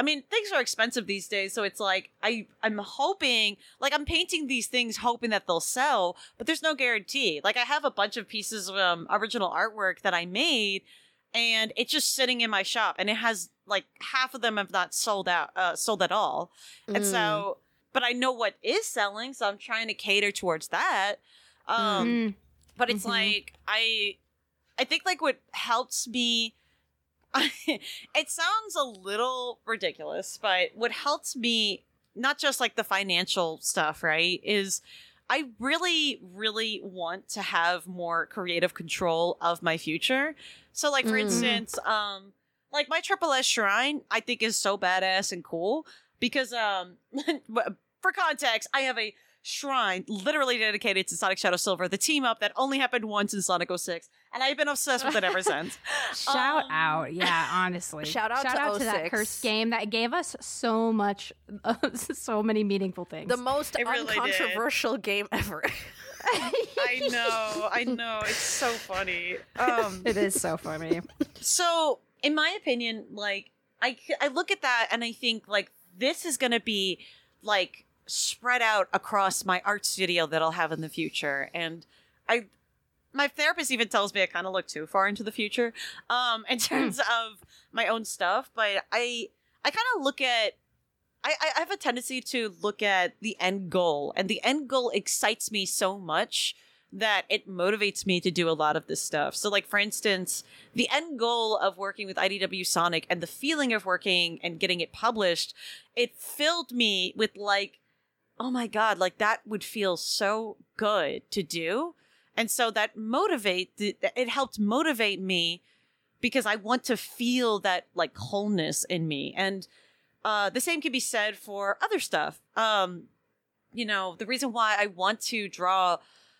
I mean, things are expensive these days, so it's like I I'm hoping, like I'm painting these things hoping that they'll sell, but there's no guarantee. Like I have a bunch of pieces of um, original artwork that I made, and it's just sitting in my shop, and it has like half of them have not sold out, uh, sold at all, mm. and so. But I know what is selling, so I'm trying to cater towards that. Um, mm. But it's mm-hmm. like I, I think like what helps me. It sounds a little ridiculous, but what helps me, not just like the financial stuff, right, is I really, really want to have more creative control of my future. So like, for mm. instance, um, like my Triple S Shrine, I think is so badass and cool because, um, for context, I have a shrine literally dedicated to Sonic Shadow Silver, the team up that only happened once in Sonic oh six, and I've been obsessed with it ever since. Shout um, out, yeah, honestly. Shout out Shout to, out to that cursed game that gave us so much, uh, so many meaningful things. The most it really uncontroversial did. game ever. I know, I know. It's so funny. Um, it is so funny. So, in my opinion, like, I, I look at that and I think, like, this is going to be, like, spread out across my art studio that I'll have in the future. And I, my therapist even tells me I kind of look too far into the future, um, in terms of my own stuff. But I, I kind of look at, I, I have a tendency to look at the end goal, and the end goal excites me so much that it motivates me to do a lot of this stuff. So like, for instance, the end goal of working with I D W Sonic and the feeling of working and getting it published, it filled me with like, oh my God, like that would feel so good to do. And so that motivate, it helped motivate me because I want to feel that like wholeness in me. And uh, the same can be said for other stuff. Um, you know, the reason why I want to draw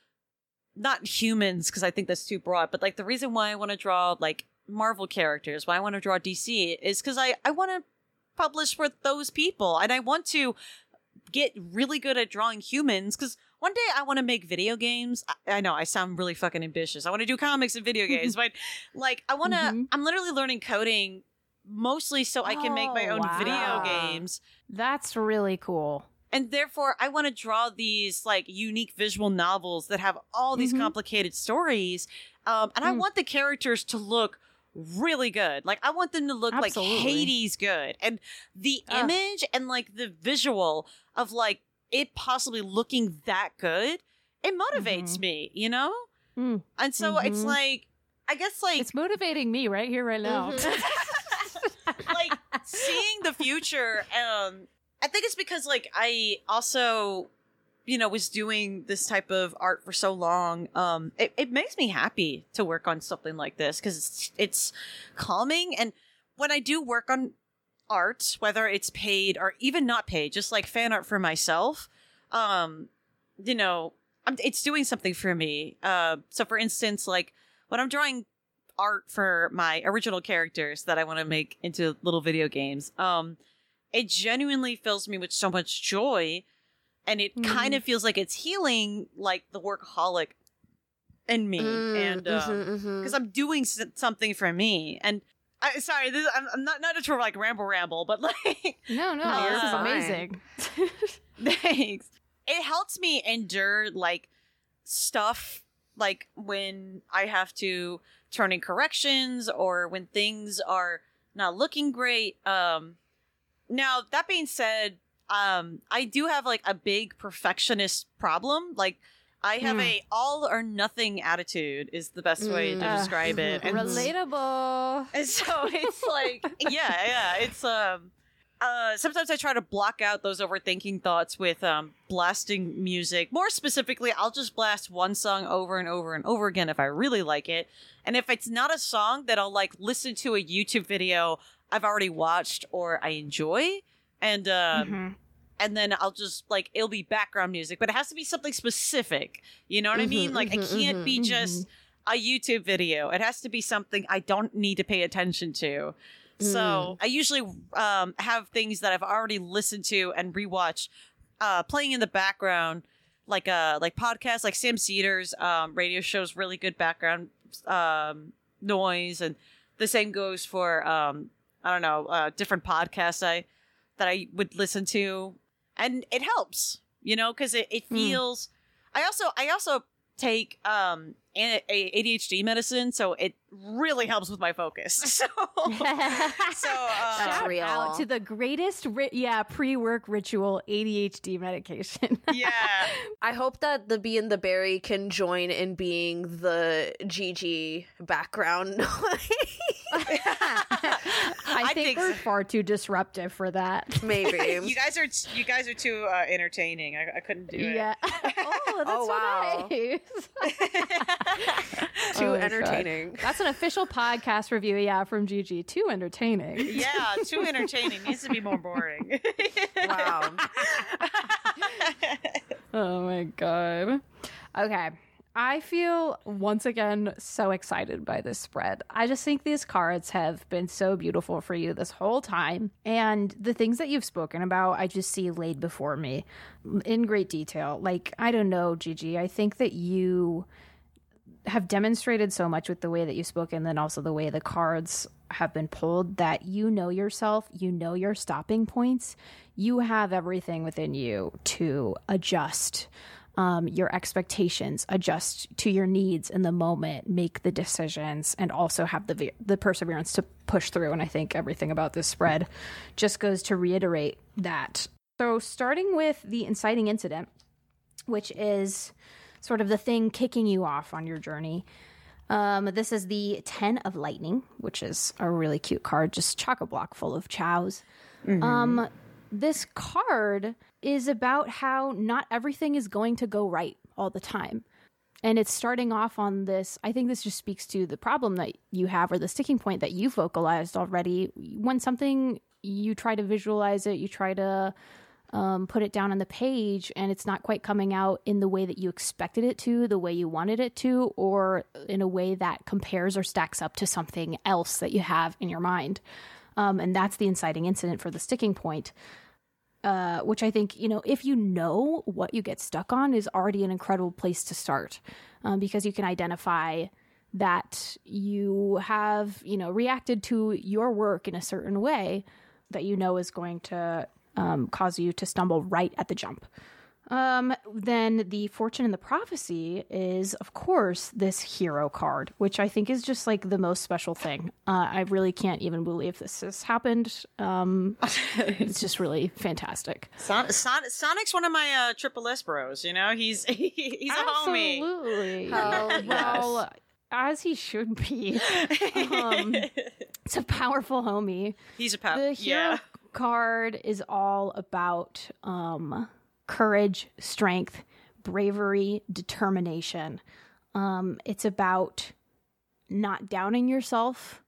not humans, because I think that's too broad, but like the reason why I want to draw like Marvel characters, why I want to draw D C is because I, I want to publish for those people. And I want to get really good at drawing humans because one day I want to make video games. I, I know I sound really fucking ambitious. I want to do comics and video games, but like I want to, mm-hmm. I'm literally learning coding mostly so I can make my own wow. video games. That's really cool. And therefore I want to draw these like unique visual novels that have all these mm-hmm. complicated stories. Um, and mm. I want the characters to look really good. Like I want them to look Absolutely. Like Hades good. And the uh. image and like the visual of like it possibly looking that good, it motivates mm-hmm. me, you know? Mm. And so mm-hmm. it's like, I guess like... It's motivating me right here, right now. Mm-hmm. Like seeing the future, um, I think it's because like I also, you know, was doing this type of art for so long. Um, it, it makes me happy to work on something like this because it's, it's calming. And when I do work on art, whether it's paid or even not paid, just like fan art for myself, um, you know, I'm, it's doing something for me. Uh, so for instance, like when I'm drawing art for my original characters that I want to make into little video games, um, it genuinely fills me with so much joy, and it mm. kind of feels like it's healing like the workaholic in me, mm, and because um, mm-hmm, mm-hmm. I'm doing s- something for me. And I, sorry, this, I'm, I'm not not to like ramble ramble, but like no, no, uh, this is amazing. Thanks. It helps me endure like stuff like when I have to turn in corrections or when things are not looking great. Um, now that being said, um, I do have like a big perfectionist problem. Like I have mm. a all or nothing attitude is the best way mm. to describe uh, it. And relatable. And so it's like, yeah, yeah, it's, um, uh, sometimes I try to block out those overthinking thoughts with, um, blasting music. More specifically, I'll just blast one song over and over and over again if I really like it. And if it's not a song that I'll like listen to a YouTube video I've already watched or I enjoy. And, um, mm-hmm. and then I'll just, like, it'll be background music, but it has to be something specific. You know what mm-hmm, I mean? Like, mm-hmm, I can't mm-hmm, be just mm-hmm. a YouTube video. It has to be something I don't need to pay attention to. Mm. So I usually um, have things that I've already listened to and rewatched uh, playing in the background, like uh, like podcasts, like Sam Cedars um, radio shows, really good background um, noise. And the same goes for um, I don't know, uh, different podcasts I that I would listen to, and it helps, you know, because it, it feels. Mm. I also I also take um a- a- ADHD medicine, so it really helps with my focus. So, so uh, shout real. out to the greatest, ri- yeah, pre-work ritual, A D H D medication. Yeah, I hope that the Bee and the Berry can join in being the Gigi background noise. I, I think, think we're so. far too disruptive for that. Maybe. you guys are t- you guys are too uh, entertaining. I, I couldn't do it. Yeah. Oh, that's Oh, so wow. nice. Too Oh my entertaining. God. That's an official podcast review, yeah, from Gigi. Too entertaining. Yeah, too entertaining. Needs to be more boring. Wow. Oh my God. Okay. I feel once again so excited by this spread. I just think these cards have been so beautiful for you this whole time. And the things that you've spoken about, I just see laid before me in great detail. Like, I don't know, Gigi, I think that you have demonstrated so much with the way that you've spoken, and also the way the cards have been pulled, that you know yourself, you know your stopping points, you have everything within you to adjust um, your expectations, adjust to your needs in the moment, make the decisions, and also have the the perseverance to push through. And I think everything about this spread just goes to reiterate that. So starting with the inciting incident, which is sort of the thing kicking you off on your journey. Um, this is the Ten of Lightning, which is a really cute card, just chock-a-block full of chows. Mm-hmm. Um, this card is about how not everything is going to go right all the time. And it's starting off on this, I think this just speaks to the problem that you have, or the sticking point that you've vocalized already. When something, you try to visualize it, you try to Um, put it down on the page, and it's not quite coming out in the way that you expected it to, the way you wanted it to, or in a way that compares or stacks up to something else that you have in your mind. Um, and that's the inciting incident for the sticking point, uh, which I think, you know, if you know what you get stuck on, is already an incredible place to start, um, because you can identify that you have, you know, reacted to your work in a certain way that you know is going to Um, cause you to stumble right at the jump. Um, then the Fortune and the Prophecy is, of course, this hero card, which I think is just like the most special thing. Uh, I really can't even believe this has happened. Um, it's just really fantastic. Son- Son- Sonic's one of my uh, Triple S bros, you know? He's he's a homie. Absolutely. Hell Well, yes. as he should be. Um, it's a powerful homie. He's a pal. The hero Yeah. card is all about um, courage, strength, bravery, determination. Um, it's about not downing yourself,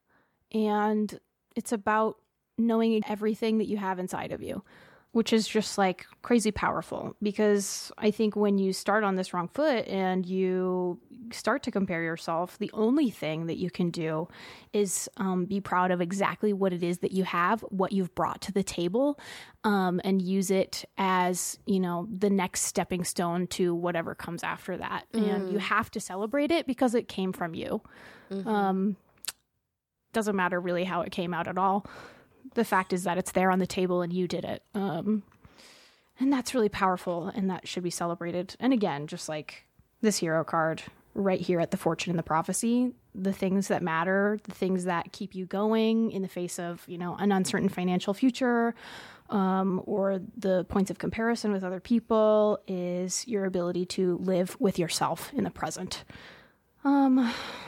and it's about knowing everything that you have inside of you, which is just like crazy powerful. Because I think when you start on this wrong foot and you start to compare yourself, the only thing that you can do is um, be proud of exactly what it is that you have, what you've brought to the table, um, and use it as, you know, the next stepping stone to whatever comes after that. Mm. And you have to celebrate it because it came from you. Mm-hmm. Um, doesn't matter really how it came out at all. The fact is that it's there on the table and you did it. Um, and that's really powerful, and that should be celebrated. And again, just like this hero card right here at the Fortune and the Prophecy, the things that matter, the things that keep you going in the face of, you know, an uncertain financial future, um, or the points of comparison with other people, is your ability to live with yourself in the present. Um,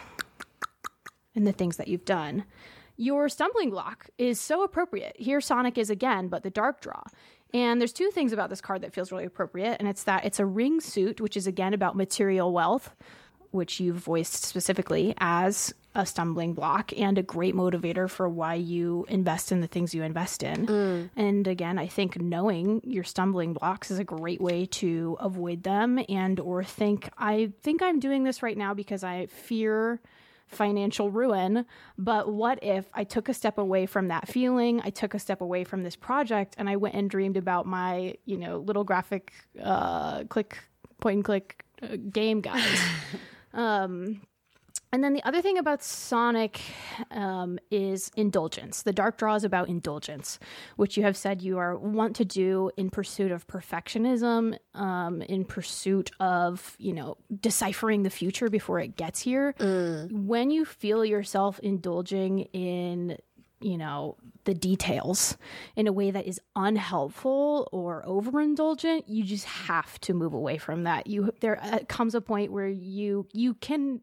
and the things that you've done. Your stumbling block is so appropriate. Here Sonic is again, but the dark draw. And there's two things about this card that feels really appropriate, and it's that it's a ring suit, which is again about material wealth, which you've voiced specifically as a stumbling block and a great motivator for why you invest in the things you invest in. Mm. And again, I think knowing your stumbling blocks is a great way to avoid them, and or think, I think I'm doing this right now because I fear financial ruin, but what if I took a step away from that feeling, I took a step away from this project, and I went and dreamed about my, you know, little graphic uh click point and click uh, game guys. um And then the other thing about Sonic um, is indulgence. The dark draw is about indulgence, which you have said you are want to do in pursuit of perfectionism, um, in pursuit of, you know, deciphering the future before it gets here. Mm. When you feel yourself indulging in, you know, the details in a way that is unhelpful or overindulgent, you just have to move away from that. You there uh, comes a point where you you can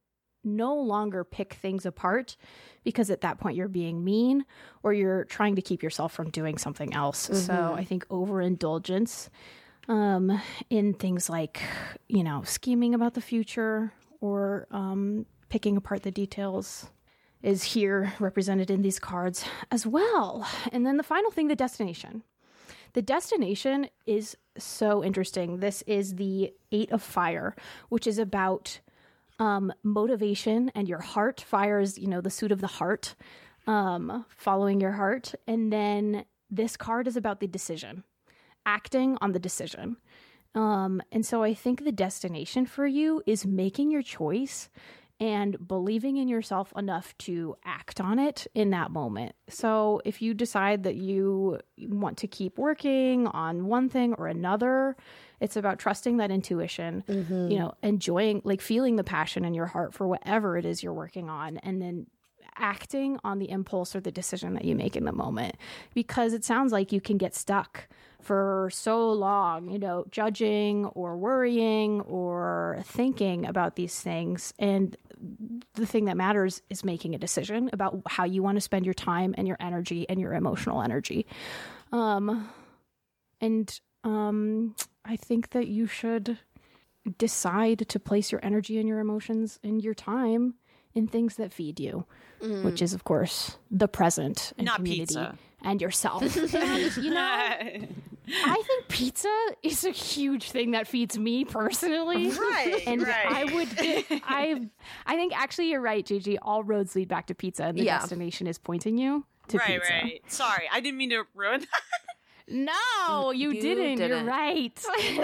no longer pick things apart, because at that point you're being mean or you're trying to keep yourself from doing something else. Mm-hmm. So I think overindulgence um, in things like, you know, scheming about the future or um, picking apart the details is here represented in these cards as well. And then the final thing, the destination. The destination is so interesting. This is the Eight of Fire, which is about um, motivation and your heart. Fire is, you know, the suit of the heart, um, following your heart. And then this card is about the decision, acting on the decision. Um, and so I think the destination for you is making your choice and believing in yourself enough to act on it in that moment. So if you decide that you want to keep working on one thing or another, it's about trusting that intuition, mm-hmm. you know, enjoying, like feeling the passion in your heart for whatever it is you're working on, and then acting on the impulse or the decision that you make in the moment. Because it sounds like you can get stuck for so long, you know, judging or worrying or thinking about these things. And the thing that matters is making a decision about how you want to spend your time and your energy and your emotional energy. Um, and um, I think that you should decide to place your energy and your emotions and your time in things that feed you, mm. which is, of course, the present and Not community pizza. And yourself. And, you know, I think pizza is a huge thing that feeds me personally. Right, and right. I would, I, I think actually you're right, Gigi. All roads lead back to pizza, and the Yeah. destination is pointing you to right, pizza. right. Sorry, I didn't mean to ruin that. No, you, You didn't. You're didn't. right.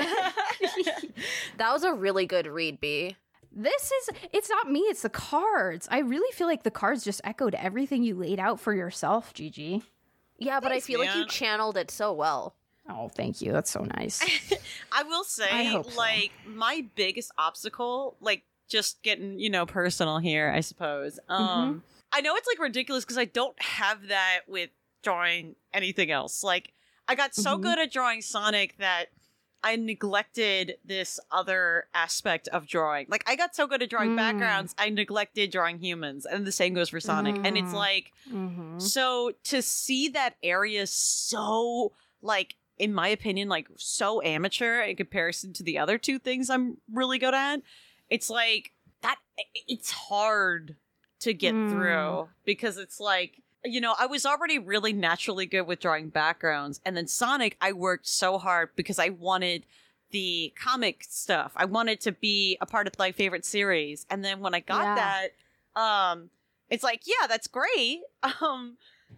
That was a really good read, B. This is, it's not me, it's the cards. I really feel like the cards just echoed everything you laid out for yourself, Gigi. Yeah, but Thanks, I feel like you man. channeled it so well. Oh, thank you. That's so nice. I will say, I hope so. like, my biggest obstacle, like, just getting, you know, personal here, I suppose. Um, Mm-hmm. I know it's, like, ridiculous because I don't have that with drawing anything else. Like, I got so Mhm. good at drawing Sonic that I neglected this other aspect of drawing. Like, I got so good at drawing Mm. backgrounds, I neglected drawing humans. And the same goes for Sonic. And it's Mm. like, Mm-hmm. so to see that area so, like, in my opinion, like, so amateur in comparison to the other two things I'm really good at, it's like, that, it's hard to get Mm. through because it's like, you know, I was already really naturally good with drawing backgrounds. And then Sonic, I worked so hard because I wanted the comic stuff. I wanted to be a part of my favorite series. And then when I got Yeah. that, um, it's like, yeah, that's great. Um,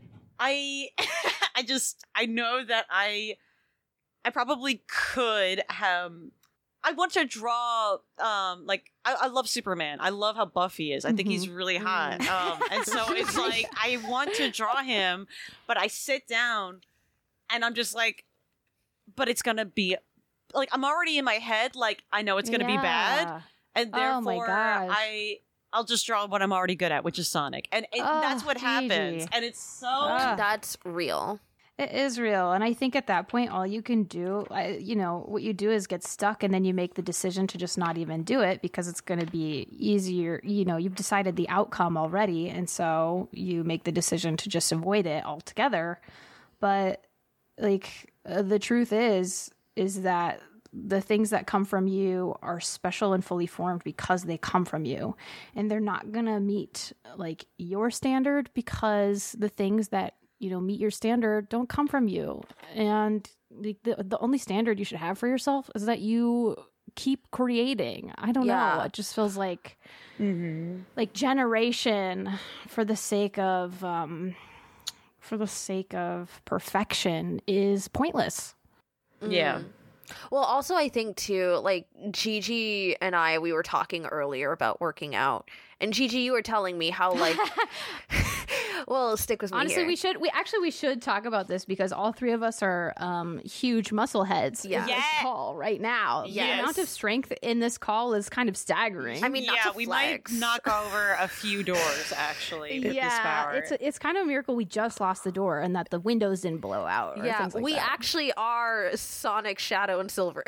I, I just, I know that I, I probably could have, I want to draw, um, like, I, I love Superman. I love how buff he is. I think he's really hot. Um, and so it's like, I want to draw him, but I sit down and I'm just like, but it's going to be, like, I'm already in my head, like, I know it's going to be bad. Yeah. And Oh my therefore, gosh. I, I'll just draw what I'm already good at, which is Sonic. And, and Oh, that's what Gigi. happens. And it's so... Ah. That's real. It is real. And I think at that point, all you can do, I, you know, what you do is get stuck, and then you make the decision to just not even do it because it's going to be easier. You know, you've decided the outcome already. And so you make the decision to just avoid it altogether. But like, uh, the truth is, is that the things that come from you are special and fully formed because they come from you, and they're not going to meet like your standard because the things that, you know, meet your standard don't come from you. And the, the the only standard you should have for yourself is that you keep creating. I don't Yeah. know. It just feels like Mm-hmm. like generation for the sake of um for the sake of perfection is pointless. Yeah. Mm. Well, also, I think, too, like, Gigi and I, we were talking earlier about working out, And Gigi, you were telling me how like well, stick with me Honestly, here. we should we actually we should talk about this because all three of us are um huge muscle heads. Yeah. in this Yeah. call right now. Yes. The amount of strength in this call is kind of staggering. I mean, not yeah, to we flex. might knock over a few doors actually with this yeah, power. it's a, it's kind of a miracle we just lost the door and that the windows didn't blow out. Or Yeah, things like we that. actually are Sonic, Shadow, and Silver.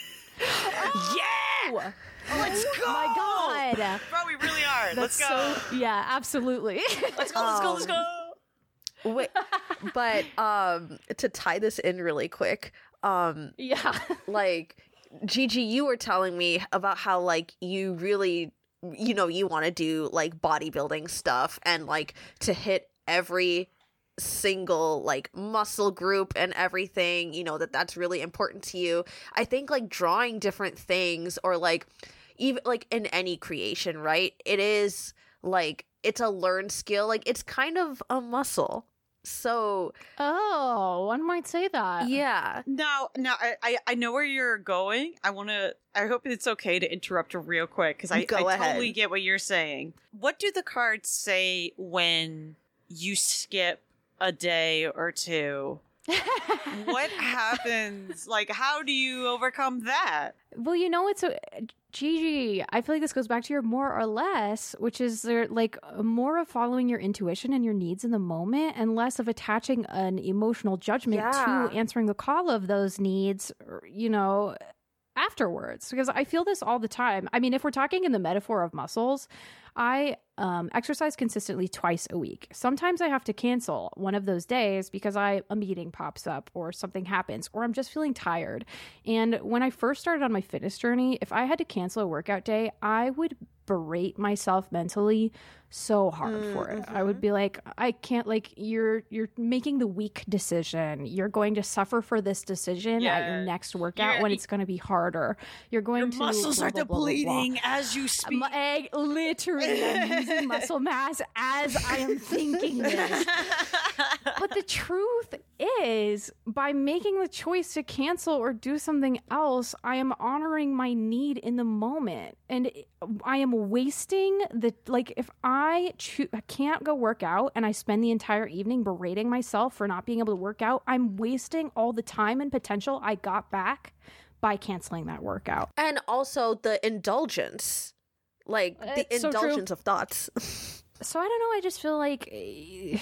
yeah! Let's go! Oh my god! Bro, we really are. Let's That's go. so- yeah, absolutely. Let's go, let's go, let's go. Wait, but um, to tie this in really quick, um, yeah. like Gigi, you were telling me about how like you really, you know, you want to do like bodybuilding stuff and like to hit every single like muscle group and everything, you know, that that's really important to you. I think like drawing different things or like even like in any creation, right? It is like it's a learned skill, like it's kind of a muscle. So Oh, one might say that. yeah. Now, now I, I, I know where you're going. I want to. I hope it's okay to interrupt real quick because I, Go I ahead. totally get what you're saying. What do the cards say when you skip a day or two? What happens? Like, how do you overcome that? Well, you know, it's a Gigi. I feel like this goes back to your more or less, which is there like more of following your intuition and your needs in the moment, and less of attaching an emotional judgment Yeah. to answering the call of those needs. or, You know, afterwards, because I feel this all the time. I mean, if we're talking in the metaphor of muscles, I um, exercise consistently twice a week. Sometimes I have to cancel one of those days because I a meeting pops up or something happens or I'm just feeling tired. And when I first started on my fitness journey, if I had to cancel a workout day, I would berate myself mentally so hard for it. I would be like, I can't, like, you're you're making the weak decision. You're going to suffer for this decision at your Yeah. next workout You're- when it's going to be harder. You're going Your to muscles blah, are blah, blah, blah, blah. depleting as you speak. My egg, literally, I'm losing muscle mass as I am thinking this. But the truth is, by making the choice to cancel or do something else, I am honoring my need in the moment. And I am wasting the, like, if I cho- I can't go work out and I spend the entire evening berating myself for not being able to work out, I'm wasting all the time and potential I got back by canceling that workout. And also the indulgence. Like the It's so true. indulgence of thoughts. So I don't know. I just feel like eh,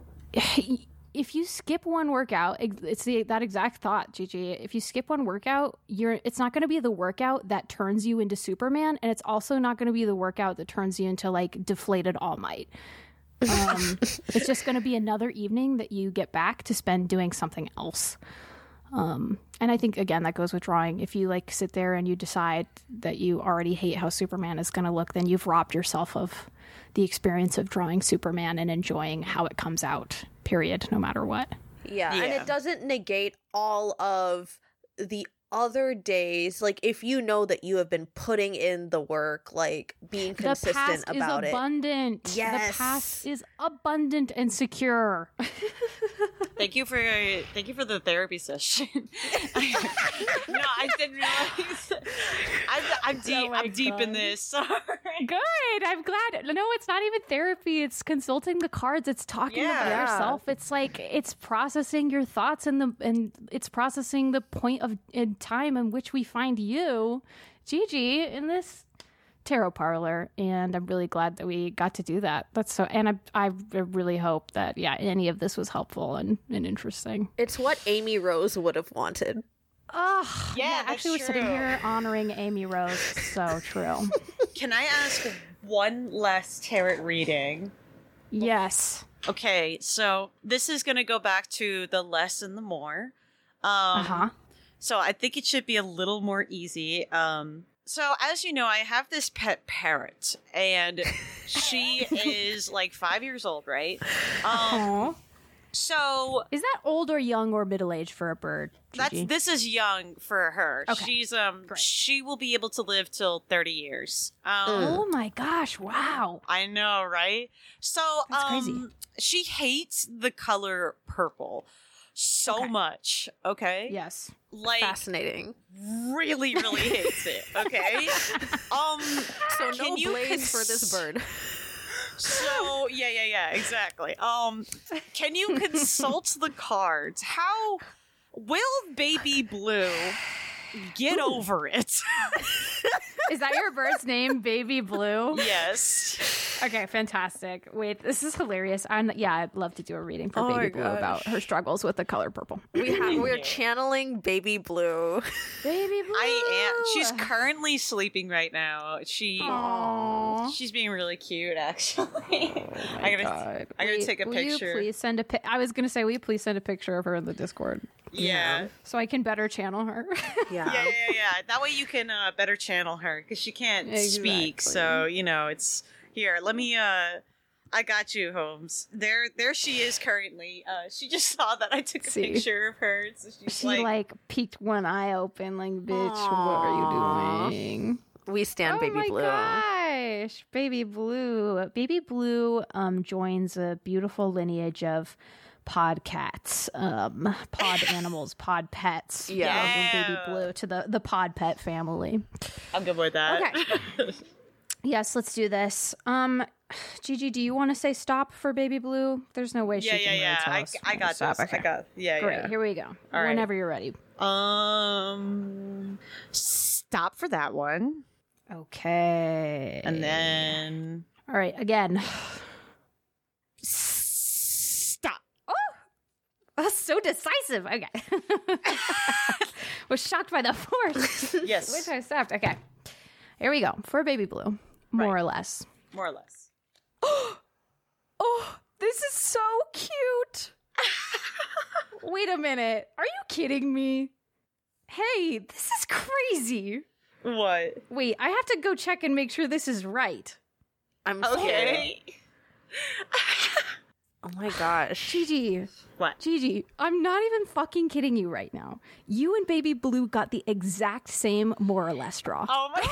if you skip one workout, it's the, that exact thought, Gigi. If you skip one workout, you're it's not going to be the workout that turns you into Superman, and it's also not going to be the workout that turns you into like deflated All Might. Um, it's just going to be another evening that you get back to spend doing something else. Um, and I think, again, that goes with drawing. If you like sit there and you decide that you already hate how Superman is going to look, then you've robbed yourself of the experience of drawing Superman and enjoying how it comes out, period, no matter what. Yeah, and Yeah. it doesn't negate all of the other days. Like, if you know that you have been putting in the work, like being The consistent past about is it. abundant. Yes. The past is abundant and secure. Thank you for thank you for the therapy session. No, I didn't realize. I'm, I'm deep. Oh my I'm deep in God. this. Sorry. Good. I'm glad. No, it's not even therapy. It's consulting the cards. It's talking Yeah. about Yeah. yourself. It's like it's processing your thoughts and the and it's processing the point of in time in which we find you, Gigi, in this tarot parlor. And I'm really glad that we got to do that. That's so. And I I really hope that yeah, any of this was helpful and, and interesting. It's what Amy Rose would have wanted. Oh Yeah, that's actually, we're sitting true. here honoring Amy Rose. So true. Can I ask one last tarot reading? Yes. Okay, so this is going to go back to the less and the more. Um, Uh huh. So I think it should be a little more easy. Um, so as you know, I have this pet parrot, and she is like five years old, right? Um, Aw. so Is that old or young or middle aged for a bird? that's Gigi? this is young for her. Okay, She's um great. she will be able to live till thirty years. Um, Oh my gosh! Wow. I know, right? So That's um, crazy. she hates the color purple. so Okay. much. Okay. Yes. Like Fascinating. really, really hates it. Okay. Um. So Can no you blaze cons- for this bird. So yeah, yeah, yeah. Exactly. Um. Can you consult the cards? How will Baby Blue get over it? Is that your bird's name, Baby Blue? Yes. Okay, fantastic. Wait, this is hilarious. I'm, yeah, I'd love to do a reading for Oh my Baby Blue about gosh. her struggles with the color purple. We have we're channeling Baby Blue. Baby Blue. I am. She's currently sleeping right now. She. Aww. She's being really cute, actually. I gotta. God. I gotta Wait, take a will picture. you please send a pic? I was gonna say, will you please send a picture of her in the Discord Yeah. so I can better channel her? Yeah. Yeah, yeah, yeah. That way you can uh, better channel her because she can't speak. Exactly. So you know, it's here. Let me. uh I got you, Holmes. There, there she is currently. Uh, she just saw that I took a See. picture of her, so she's She like, like, peeked one eye open, like, bitch, Aw. what are you doing? We stand oh Baby my Blue. gosh, Baby Blue. Baby Blue um joins a beautiful lineage of pod cats, um, pod animals, pod pets. Yeah. From Baby Blue to the the pod pet family. I'm good with that. Okay. Yes, let's do this. Um, Gigi, do you want to say stop for Baby Blue? There's no way yeah, she yeah, can yeah. really tell I, us I when to got stop. this. Okay. I got. Yeah, Great. yeah. Here we go. All right. Whenever you're ready. Um, stop for that one, Okay. and then all right, again. stop. That's so decisive. Okay. Was shocked by the force. Yes, Which I stopped. Okay. Here we go. For Baby Blue, more Right. or less. more or less. Oh, this is so cute. Wait a minute. Are you kidding me? Hey, this is crazy. What? Wait, I have to go check and make sure this is right. I'm scared. Okay. Oh my gosh. Gigi, What? Gigi, I'm not even fucking kidding you right now. You and Baby Blue got the exact same more or less draw. Oh my.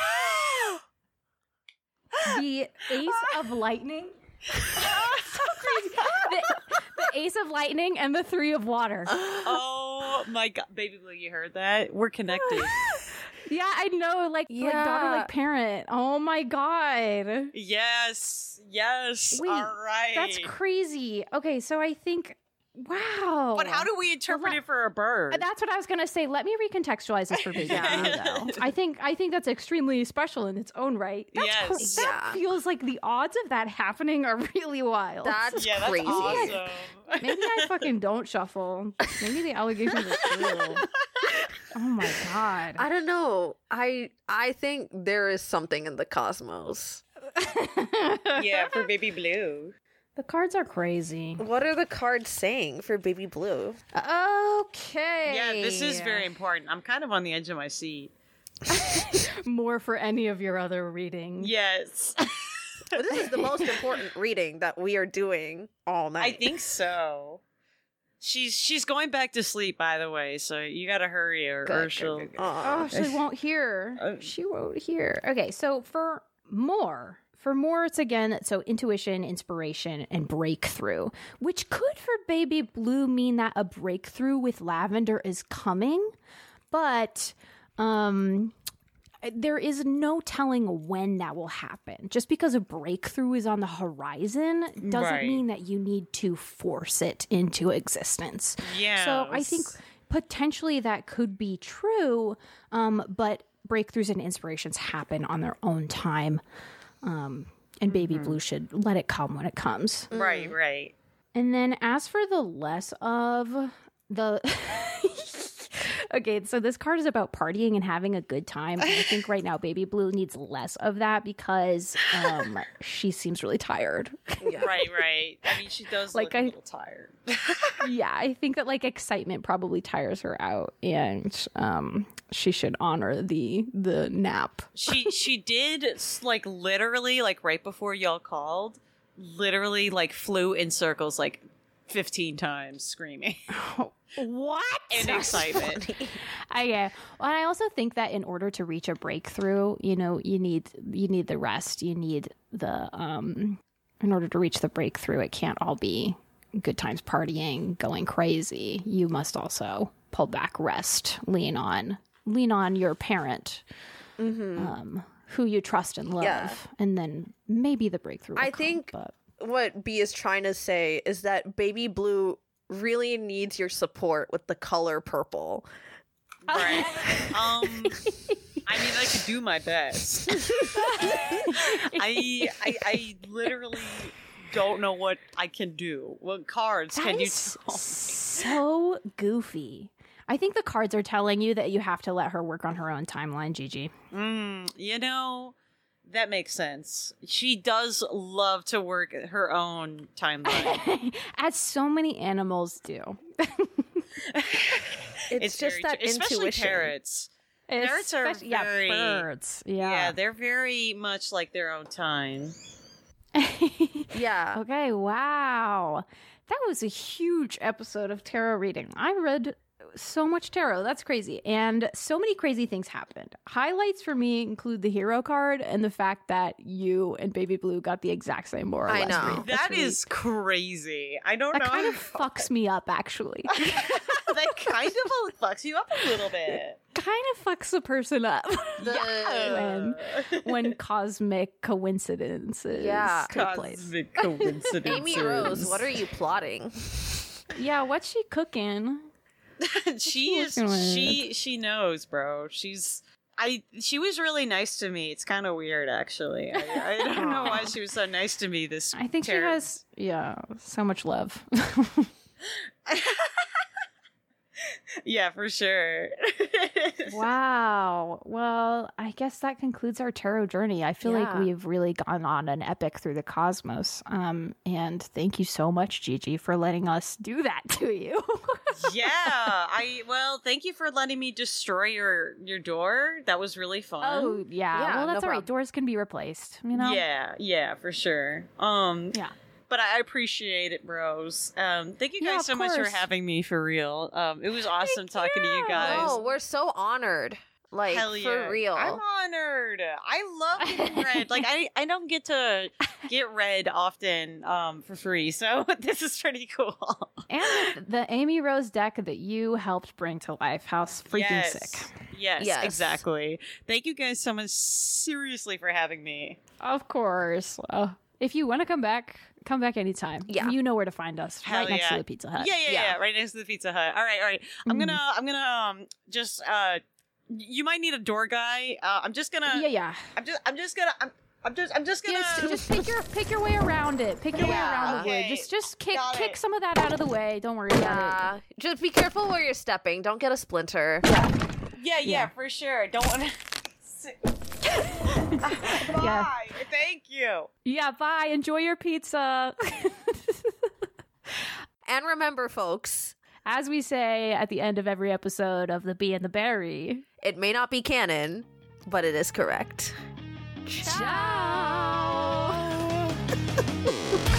The Ace of Lightning. So crazy. The, the Ace of Lightning and the Three of Water. Oh my god, Baby Blue, you heard that? We're connected. Yeah, I know. Like, like Yeah. daughter, like parent. Oh my god. Yes, yes. Wait, all right. That's crazy. Okay, so I think, wow. But how do we interpret it for a bird? That's what I was gonna say. Let me recontextualize this for Baby Blue, though. I think I think that's extremely special in its own right. That's Yes. cr- that Yeah. feels like the odds of that happening are really wild. That's yeah, that's crazy. awesome. Maybe I fucking don't shuffle. Maybe the allegations are true. Oh my god. I don't know. I I think there is something in the cosmos. Yeah, for Baby Blue. The cards are crazy. What are the cards saying for Baby Blue? Okay. Yeah, this is very important. I'm kind of on the edge of my seat. more for any of your other readings. Yes. This is the most important reading that we are doing all night. I think so. She's she's going back to sleep, by the way, so you gotta hurry or, Good, or good, she'll. good, good. Oh, Aw. she won't hear. Uh, She won't hear. Okay, so for more, for more, it's again, so intuition, inspiration, and breakthrough, which could for Baby Blue mean that a breakthrough with Lavender is coming, but um, there is no telling when that will happen. Just because a breakthrough is on the horizon doesn't Right. mean that you need to force it into existence. Yeah. So I think potentially that could be true, um, but breakthroughs and inspirations happen on their own time. Um, and Baby Blue should let it come when it comes. Right, right. And then as for the less of the... Okay, so this card is about partying and having a good time. And I think right now Baby Blue needs less of that because um, she seems really tired. Yeah. Right, right. I mean, she does Like look a I- little tired. Yeah, I think that like excitement probably tires her out, and um, she should honor the the nap. she she did like literally like right before y'all called, literally like flew in circles like fifteen times screaming What? in excitement. Okay. Well, and I also think that in order to reach a breakthrough, you know, you need you need the rest. You need the um. In order to reach the breakthrough, it can't all be good times partying, going crazy, you must also pull back, rest, lean on, lean on your parent, Mm-hmm. um, who you trust and love, Yeah. and then maybe the breakthrough will I come, think but... what B is trying to say is that Baby Blue really needs your support with the color purple. Right. um, I mean, I could do my best. I, I I literally don't know what I can do. What cards That can you is tell me? so goofy. I think the cards are telling you that you have to let her work on her own timeline, Gigi. Mm, you know, that makes sense. She does love to work her own timeline. As so many animals do. It's, just very that true. Especially intuition. parrots. Parrots are Especially- yeah, very- birds. Yeah. Yeah. they're very much like their own time. Yeah. Okay, wow. That was a huge episode of tarot reading. I read so much tarot. That's crazy. And so many crazy things happened. Highlights for me include the hero card and the fact that you and Baby Blue got the exact same more or I less know. read. That's That really- is crazy. I don't that know. kind of how- fucks me up, actually. that kind of fucks you up a little bit. kind of fucks a person up The- when when cosmic coincidences Yeah. take place. Cosmic coincidences. Amy Rose, what are you plotting? Yeah, what's she cooking? she is. working with? She she knows, bro. She's. I. She was really nice to me. It's kind of weird, actually. I, I don't know why she was so nice to me. This. I think she tarot- has, yeah, so much love. Yeah, for sure. Wow. Well, I guess that concludes our tarot journey. I feel like Yeah. we've really gone on an epic through the cosmos. Um, and thank you so much, Gigi, for letting us do that to you. Yeah. I. Well, thank you for letting me destroy your your door. That was really fun. Oh, yeah. Yeah, well, that's no all right. problem. Doors can be replaced, you know? Yeah. Yeah. For sure. Um. Yeah. But I appreciate it, bros. Um, thank you Yeah, guys of so much for course. having me for real. Um, it was awesome talking to you you. guys. Oh, we're so honored. Like, Hell yeah. for real. I'm honored. I love getting read. Like I, I don't get to get read often um for free, so this is pretty cool. And the, the Amy Rose deck that you helped bring to life. How freaking yes. sick. Yes, Yes. exactly. Thank you guys so much seriously for having me. Of course. Uh, if you want to come back, come back anytime. Yeah. You know where to find us. Hell right next yeah. to the Pizza Hut. Yeah, yeah, yeah, Yeah. right next to the Pizza Hut. All right, all right. I'm Mhm. gonna I'm gonna um just uh you might need a door guy. Uh, I'm just gonna Yeah, yeah. I'm just I'm just gonna I'm I'm just I'm just gonna Just, just pick your pick your way around it. Pick your way Yeah. around the wood. Okay. Just just kick Got kick it. some of that out of the way. Don't worry about Yeah. Just be careful where you're stepping. Don't get a splinter. yeah, yeah, Yeah. for sure. Don't want to Bye. Yeah. Thank you. it. Yeah, bye. Enjoy your pizza. And remember, folks, As we say at the end of every episode of The Bee and the Berry. it may not be canon, but it is correct. Ciao.